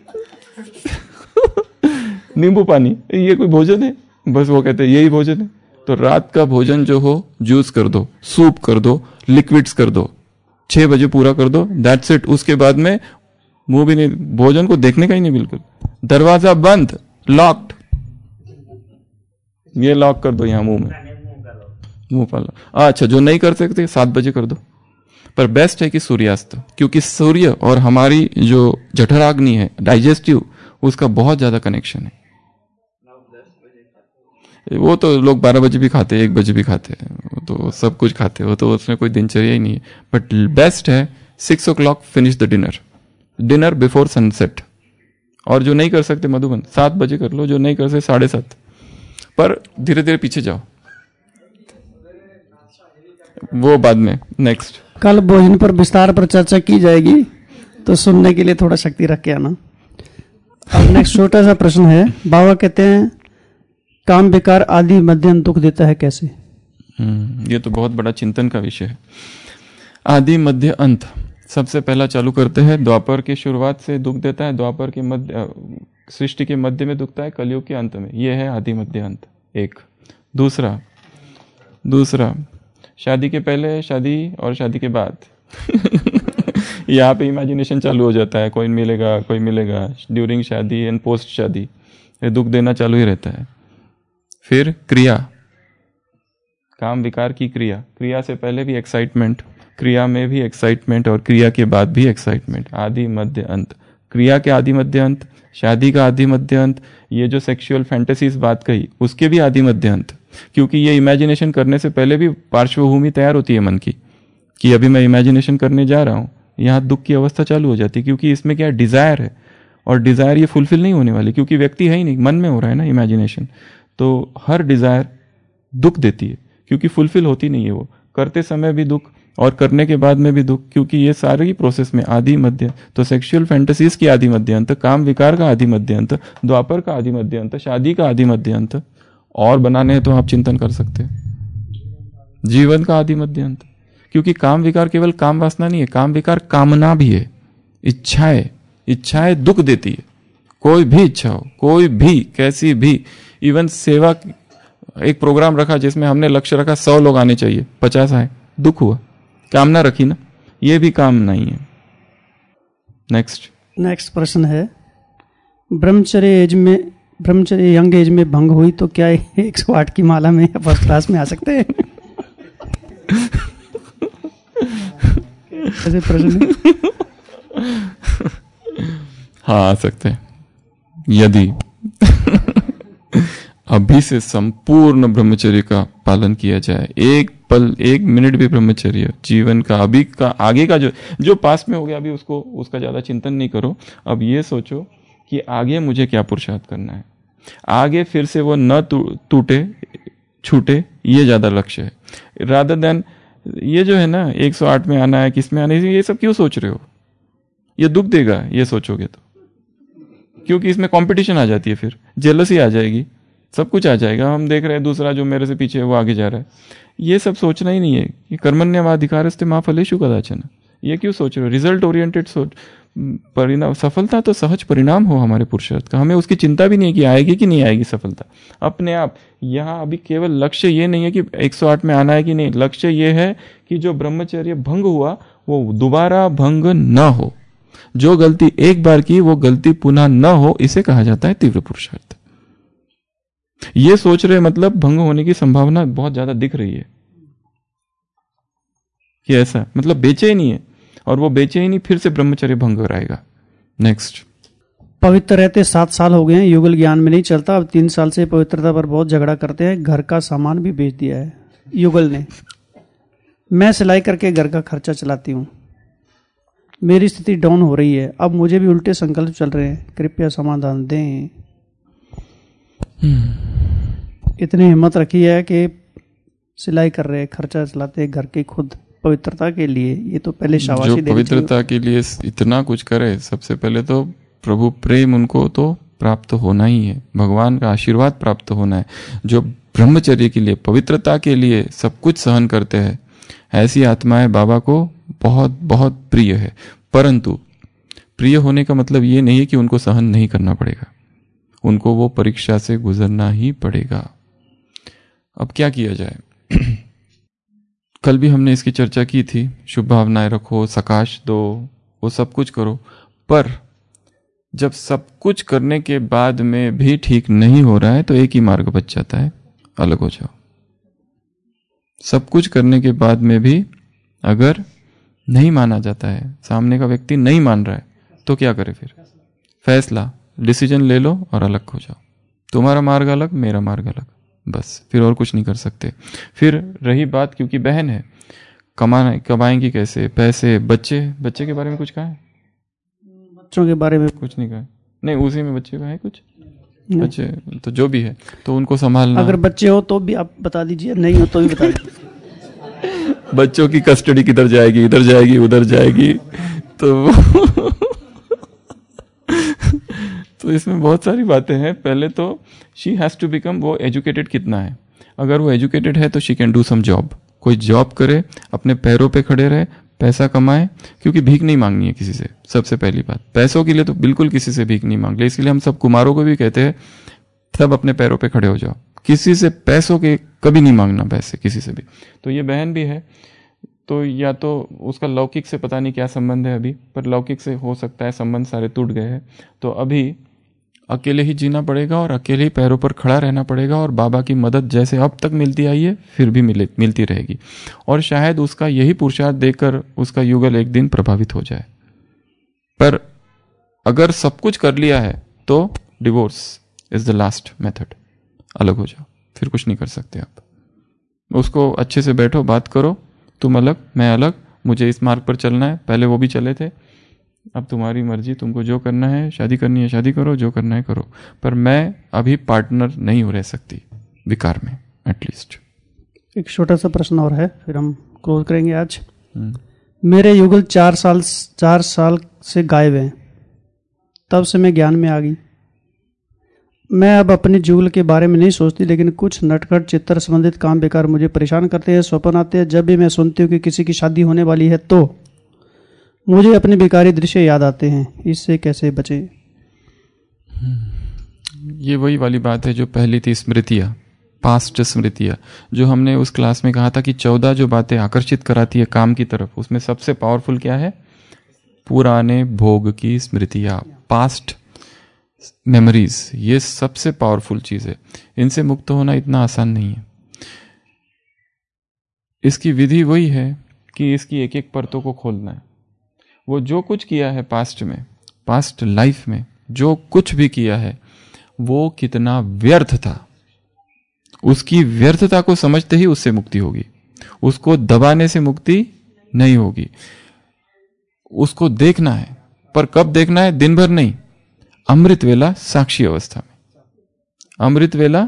नींबू पानी, ये कोई भोजन है? बस वो कहते हैं यही भोजन है। तो रात का भोजन जो हो, जूस कर दो, सूप कर दो, लिक्विड्स कर दो, 6 बजे पूरा कर दो, दैट्स इट। उसके बाद में मुंह भी नहीं, भोजन को देखने का ही नहीं, बिल्कुल। दरवाजा बंद, लॉक्ड, ये लॉक कर दो यहाँ मुंह में, मुंह पर। अच्छा, जो नहीं कर सकते 7 बजे कर दो। पर बेस्ट है कि सूर्यास्त, क्योंकि सूर्य और हमारी जो जठराग्नि है, डाइजेस्टिव, उसका बहुत ज्यादा कनेक्शन है। वो तो लोग 12 बजे भी खाते हैं, 1 बजे भी खाते हैं, वो तो सब कुछ खाते हैं, वो तो उसमें कोई दिनचर्या ही नहीं है। बट बेस्ट है 6 o'clock finish the dinner, dinner before sunset. और जो नहीं कर सकते मधुबन 7 बजे कर लो, जो नहीं कर सकते 7:30, पर धीरे धीरे पीछे जाओ, वो बाद में। नेक्स्ट, कल भोजन पर विस्तार पर चर्चा की जाएगी, तो सुनने के लिए थोड़ा शक्ति रख के आना। अब नेक्स्ट छोटा सा प्रश्न है, बाबा कहते हैं काम विकार आदि मध्यम दुख देता है कैसे? ये तो बहुत बड़ा चिंतन का विषय है। आदि मध्य अंत, सबसे पहला चालू करते हैं। द्वापर की शुरुआत से दुख देता है, द्वापर के मध्य, सृष्टि के मध्य में दुखता है, कलयुग के अंत में। यह है आदि मध्य अंत, एक। दूसरा शादी के पहले, शादी और शादी के बाद यहाँ पे इमेजिनेशन चालू हो जाता है, कोई मिलेगा ड्यूरिंग शादी एंड पोस्ट शादी, ये दुख देना चालू ही रहता है। फिर क्रिया, काम विकार की क्रिया से पहले भी एक्साइटमेंट, क्रिया में भी एक्साइटमेंट, और क्रिया के बाद भी एक्साइटमेंट। आदि मध्य अंत, क्रिया के आदि मध्य अंत, शादी का आदि मध्य अंत, ये जो सेक्सुअल फैंटेसीज बात कही उसके भी आदि मध्य अंत। क्योंकि ये इमेजिनेशन करने से पहले भी पार्श्वभूमि तैयार होती है मन की, कि अभी मैं इमेजिनेशन करने जा रहा हूँ, यहाँ दुख की अवस्था चालू हो जाती है। क्योंकि इसमें क्या डिजायर है, और डिजायर ये फुलफिल नहीं होने वाली, क्योंकि व्यक्ति है ही नहीं, मन में हो रहा है ना इमेजिनेशन। तो हर डिजायर दुख देती है, क्योंकि फुलफिल होती नहीं है वो, करते समय भी दुख और करने के बाद में भी दुख, क्योंकि ये सारी प्रोसेस में आदि मध्य। तो सेक्सुअल फैंटेसीज की आदि मध्य अंत, काम विकार का आदि मध्य अंत, द्वापर का आदि मध्य अंत, शादी का आदि मध्य अंत, और बनाने हैं तो आप चिंतन कर सकते हैं जीवन का आदि मध्य अंत। क्योंकि काम विकार केवल काम वासना नहीं है, काम विकार कामना भी है, इच्छाएं दुख देती है। कोई भी इच्छा हो, कोई भी, कैसी भी, इवन सेवा, एक प्रोग्राम रखा जिसमें हमने लक्ष्य रखा 100 लोग आने चाहिए, 50 आए, दुख हुआ, कामना रखी ना, ये भी काम नहीं है। नेक्स्ट प्रश्न है, ब्रह्मचर्य यंग एज में भंग हुई तो क्या 108 की माला में या फर्स्ट क्लास में आ सकते हैं? ऐसे प्रश्न हाँ, आ सकते हैं, यदि अभी से संपूर्ण ब्रह्मचर्य का पालन किया जाए। एक पल, 1 मिनट भी ब्रह्मचर्य जीवन का, अभी का, आगे का जो पास में हो गया, अभी उसका ज्यादा चिंतन नहीं करो। अब ये सोचो कि आगे मुझे क्या पुरुषार्थ करना है, आगे फिर से वो न टूटे छूटे, ये ज्यादा लक्ष्य है, रादर देन ये जो है ना 108 में आना है, किसमें आना है, ये सब क्यों सोच रहे हो? ये दुख देगा ये सोचोगे तो, क्योंकि इसमें कंपटीशन आ जाती है, फिर जेलसी आ जाएगी, सब कुछ आ जाएगा। हम देख रहे हैं दूसरा जो मेरे से पीछे है वो आगे जा रहा है, ये सब सोचना ही नहीं है कि कर्मण्यवाधिकारस्ते मा फलेषु कदाचन, ये क्यों सोच रहे हो? रिजल्ट ओरिएंटेड सोच, परिणाम, सफलता तो सहज परिणाम हो हमारे पुरुषार्थ का, हमें उसकी चिंता भी नहीं है कि आएगी कि नहीं आएगी सफलता, अपने आप। यहाँ अभी केवल लक्ष्य ये नहीं है कि 108 में आना है कि नहीं, लक्ष्य ये है कि जो ब्रह्मचर्य भंग हुआ वो दोबारा भंग न हो, जो गलती एक बार की वो गलती पुनः न हो, इसे कहा जाता है तीव्र पुरुषार्थ। ये सोच रहे मतलब भंग होने की संभावना बहुत ज्यादा दिख रही है कि ऐसा, मतलब बेचैनी है, और वो बेचैनी फिर से ब्रह्मचर्य भंग कराएगा। नेक्स्ट, पवित्र रहते 7 साल हो गए हैं, युगल ज्ञान में नहीं चलता, अब 3 साल से पवित्रता पर बहुत झगड़ा करते हैं, घर का सामान भी बेच दिया है युगल ने। मैं सिलाई करके घर का खर्चा चलाती हूँ, मेरी स्थिति डाउन हो रही है, अब मुझे भी उल्टे संकल्प चल रहे हैं, कृपया समाधान दें। इतनी हिम्मत रखी है कि सिलाई कर रहे, खर्चा चलाते घर के खुद पवित्रता के लिए, ये तो पहले शाबाशी देनी चाहिए। जो पवित्रता के लिए इतना कुछ करे, सबसे पहले तो प्रभु प्रेम उनको तो प्राप्त होना ही है, भगवान का आशीर्वाद प्राप्त होना है। जो ब्रह्मचर्य के लिए, पवित्रता के लिए सब कुछ सहन करते हैं, ऐसी आत्माएं बाबा को बहुत बहुत प्रिय है। परंतु प्रिय होने का मतलब ये नहीं है कि उनको सहन नहीं करना पड़ेगा, उनको वो परीक्षा से गुजरना ही पड़ेगा। अब क्या किया जाए? कल भी हमने इसकी चर्चा की थी, शुभ भावनाएं रखो, सकाश दो, वो सब कुछ करो, पर जब सब कुछ करने के बाद में भी ठीक नहीं हो रहा है तो एक ही मार्ग बच जाता है, अलग हो जाओ। सब कुछ करने के बाद में भी अगर नहीं माना जाता है, सामने का व्यक्ति नहीं मान रहा है, तो क्या करे फिर? फैसला, डिसीजन ले लो और अलग हो जाओ। तुम्हारा मार्ग अलग, मेरा मार्ग अलग, बस फिर और कुछ नहीं कर सकते। फिर रही बात, क्योंकि बहन है, कमाएंगी कैसे पैसे? बच्चे के बारे में कुछ कहा है? बच्चों के बारे में कुछ नहीं कहा। नहीं, उसी में बच्चे का है कुछ? बच्चे तो जो भी है तो उनको संभालना। अगर बच्चे हो तो भी आप बता दीजिए, नहीं हो तो भी बता दीजिए। बच्चों की कस्टडी किधर जाएगी? इधर जाएगी, उधर जाएगी, तो इसमें बहुत सारी बातें हैं। पहले तो शी हैज टू बिकम, वो एजुकेटेड कितना है। अगर वो एजुकेटेड है तो she can do some job, कोई जॉब करे, अपने पैरों पे खड़े रहे, पैसा कमाए, क्योंकि भीख नहीं मांगनी है किसी से। सबसे पहली बात, पैसों के लिए तो बिल्कुल किसी से भीख नहीं मांग ले। इसलिए हम सब कुमारों को भी कहते हैं सब अपने पैरों पे खड़े हो जाओ, किसी से पैसों के कभी नहीं मांगना पैसे किसी से भी। तो ये बहन भी है, तो या तो उसका लौकिक से पता नहीं क्या संबंध है अभी, पर लौकिक से हो सकता है संबंध सारे टूट गए हैं, तो अभी अकेले ही जीना पड़ेगा और अकेले ही पैरों पर खड़ा रहना पड़ेगा। और बाबा की मदद जैसे अब तक मिलती आई है फिर भी मिलती रहेगी। और शायद उसका यही पुरुषार्थ देकर उसका युगल एक दिन प्रभावित हो जाए। पर अगर सब कुछ कर लिया है तो divorce is the last method, अलग हो जाओ, फिर कुछ नहीं कर सकते आप। उसको अच्छे से बैठो, बात करो, तुम अलग मैं अलग, मुझे इस मार्ग पर चलना है, पहले वो भी चले थे, अब तुम्हारी मर्जी, तुमको जो करना है, शादी करनी है शादी करो, जो करना है करो, पर मैं अभी पार्टनर नहीं हो रह सकती विकार में एटलीस्ट। एक छोटा सा प्रश्न और है, फिर हम क्लोज करेंगे आज। मेरे युगल 4 साल से गायब हैं, तब से मैं ज्ञान में आ गई। मैं अब अपने जुगल के बारे में नहीं सोचती, लेकिन कुछ नटखट चित्र संबंधित काम बेकार मुझे परेशान करते हैं। स्वप्न आते हैं, जब भी मैं सुनती हूँ कि किसी की शादी होने वाली है तो मुझे अपने बेकारी दृश्य याद आते हैं। इससे कैसे बचे? ये वही वाली बात है जो पहली थी, स्मृतियाँ, पास्ट स्मृतियाँ, जो हमने उस क्लास में कहा था कि 14 जो बातें आकर्षित कराती है काम की तरफ, उसमें सबसे पावरफुल क्या है? पुराने भोग की स्मृतियाँ, पास्ट मेमोरीज, ये सबसे पावरफुल चीज है। इनसे मुक्त होना इतना आसान नहीं है। इसकी विधि वही है कि इसकी एक एक परतों को खोलना है। वो जो कुछ किया है पास्ट में, पास्ट लाइफ में जो कुछ भी किया है, वो कितना व्यर्थ था, उसकी व्यर्थता को समझते ही उससे मुक्ति होगी। उसको दबाने से मुक्ति नहीं होगी। उसको देखना है, पर कब देखना है? दिन भर नहीं, अमृत वेला साक्षी अवस्था में। अमृत वेला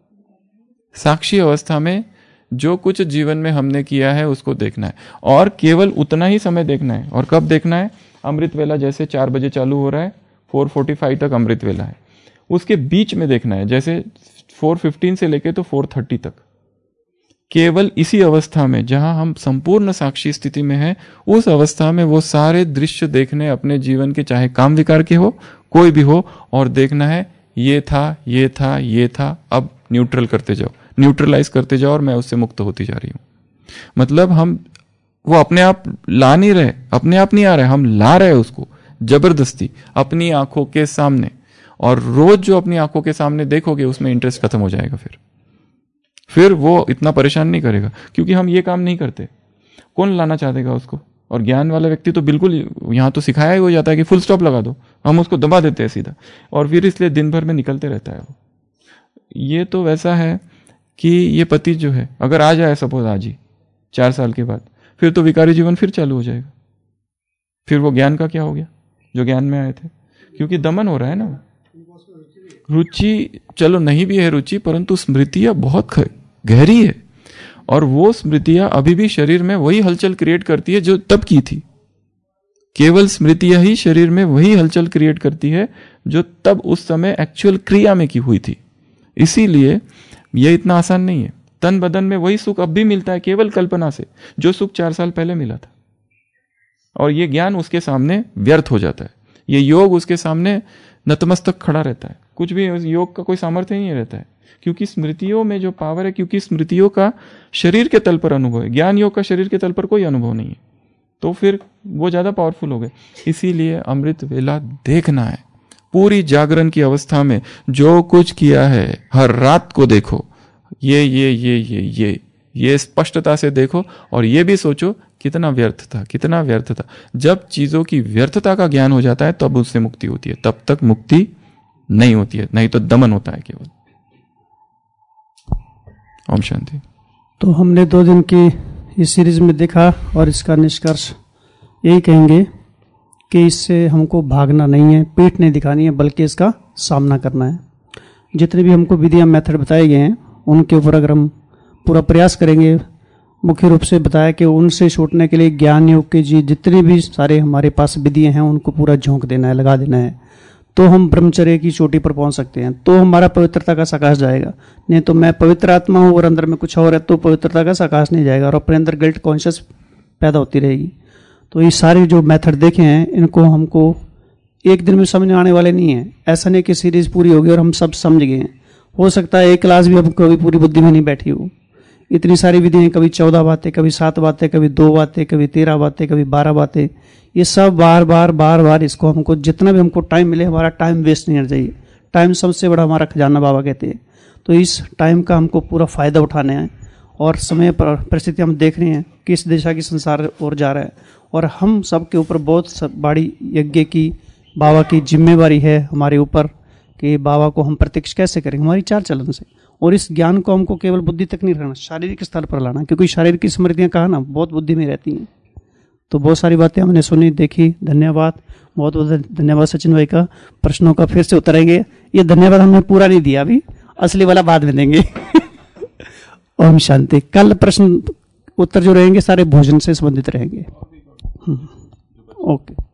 साक्षी अवस्था में जो कुछ जीवन में हमने किया है उसको देखना है, और केवल उतना ही समय देखना है। और कब देखना है? अमृत वेला जैसे 4 बजे चालू हो रहा है, 4:45 तक अमृत वेला है, उसके बीच में देखना है, जैसे 4:15 से लेके तो 4:30 तक। केवल इसी अवस्था में जहां हम संपूर्ण साक्षी स्थिति में हैं, उस अवस्था में वो सारे दृश्य देखने अपने जीवन के, चाहे काम विकार के हो, कोई भी हो, और देखना है ये था, ये था, ये था, अब न्यूट्रल करते जाओ, न्यूट्रलाइज करते जाओ, और मैं उससे मुक्त होती जा रही हूं। मतलब हम वो अपने आप ला नहीं रहे, अपने आप नहीं आ रहे, हम ला रहे उसको जबरदस्ती अपनी आंखों के सामने। और रोज जो अपनी आंखों के सामने देखोगे उसमें इंटरेस्ट खत्म हो जाएगा। फिर वो इतना परेशान नहीं करेगा, क्योंकि हम ये काम नहीं करते। कौन लाना चाहेगा उसको? और ज्ञान वाला व्यक्ति तो बिल्कुल, यहां तो सिखाया ही हो जाता है कि फुल स्टॉप लगा दो, हम उसको दबा देते हैं सीधा, और फिर इसलिए दिन भर में निकलते रहता है वो। ये तो वैसा है कि ये पति जो है, अगर आ जाए सपोज आज ही 4 साल के बाद, फिर तो विकारी जीवन फिर चालू हो जाएगा। फिर वो ज्ञान का क्या हो गया जो ज्ञान में आए थे? क्योंकि दमन हो रहा है ना। रुचि चलो नहीं भी है रुचि, परंतु स्मृतियां बहुत गहरी है, और वो स्मृतियां अभी भी शरीर में वही हलचल क्रिएट करती है जो तब की थी। केवल स्मृतियां ही शरीर में वही हलचल क्रिएट करती है जो तब उस समय एक्चुअल क्रिया में की हुई थी। इसीलिए यह इतना आसान नहीं है। तन बदन में वही सुख अब भी मिलता है, केवल कल्पना से, जो सुख 4 साल पहले मिला था। और ये ज्ञान उसके सामने व्यर्थ हो जाता है, ये योग उसके सामने नतमस्तक खड़ा रहता है। कुछ भी योग का कोई सामर्थ्य नहीं रहता है। क्योंकि स्मृतियों में जो पावर है, क्योंकि स्मृतियों का शरीर के तल पर अनुभव है, ज्ञान योग का शरीर के तल पर कोई अनुभव नहीं है, तो फिर वो ज्यादा पावरफुल हो गए। इसीलिए अमृत वेला देखना है, पूरी जागरण की अवस्था में जो कुछ किया है हर रात को देखो, ये स्पष्टता से देखो, और ये भी सोचो कितना व्यर्थ था, कितना व्यर्थ था। जब चीजों की व्यर्थता का ज्ञान हो जाता है तब उससे मुक्ति होती है, तब तक मुक्ति नहीं होती है, नहीं तो दमन होता है केवल। ओम शांति। तो हमने 2 दिन की इस सीरीज में देखा, और इसका निष्कर्ष यही कहेंगे कि इससे हमको भागना नहीं है, पीठ नहीं दिखानी है, बल्कि इसका सामना करना है। जितने भी हमको विधियां, मेथड बताए गए हैं, उनके ऊपर अगर हम पूरा प्रयास करेंगे, मुख्य रूप से बताया कि उनसे छूटने के लिए ज्ञान योग के जितने भी सारे हमारे पास विधियां हैं उनको पूरा झोंक देना है, लगा देना है, तो हम ब्रह्मचर्य की चोटी पर पहुंच सकते हैं। तो हमारा पवित्रता का सकाश जाएगा। नहीं तो मैं पवित्र आत्मा हूं और अंदर में कुछ और है, तो पवित्रता का सकाश नहीं जाएगा और अपने अंदर गिल्ट कॉन्शियस पैदा होती रहेगी। तो ये सारे जो मेथड देखे हैं, इनको हमको एक दिन में समझ आने वाले नहीं है। ऐसा नहीं कि सीरीज पूरी होगी और हम सब समझ गए हैं। हो सकता है एक क्लास भी हम कभी पूरी बुद्धि में नहीं बैठी हो। इतनी सारी विधियां, कभी 14 बातें, कभी 7 बातें, कभी 2 बातें, कभी 13 बातें, कभी 12 बातें, ये सब बार बार इसको हमको जितना भी हमको टाइम मिले, हमारा टाइम वेस्ट नहीं होना चाहिए। टाइम सबसे बड़ा हमारा खजाना बाबा कहते हैं। तो इस टाइम का हमको पूरा फायदा उठाना है, और समय पर परिस्थिति हम देख रहे हैं किस दिशा की संसार ओर जा रहा है, और हम सबके ऊपर बहुत बड़ी यज्ञ की बाबा की जिम्मेवारी है हमारे ऊपर कि बाबा को हम प्रत्यक्ष कैसे करें, हमारी चाल चलन से। और इस ज्ञान को हमको केवल बुद्धि तक नहीं रखना, शारीरिक स्तर पर लाना, क्योंकि शारीरिक की स्मृतियां कहा ना बहुत बुद्धि में रहती हैं। तो बहुत सारी बातें हमने सुनी, देखी। धन्यवाद, बहुत बहुत धन्यवाद सचिन भाई का। प्रश्नों का फिर से उतरेंगे। ये धन्यवाद हमने पूरा नहीं दिया, अभी असली वाला बाद में देंगे। ओम शांति। कल प्रश्न उत्तर जो रहेंगे सारे भोजन से संबंधित रहेंगे। ओके।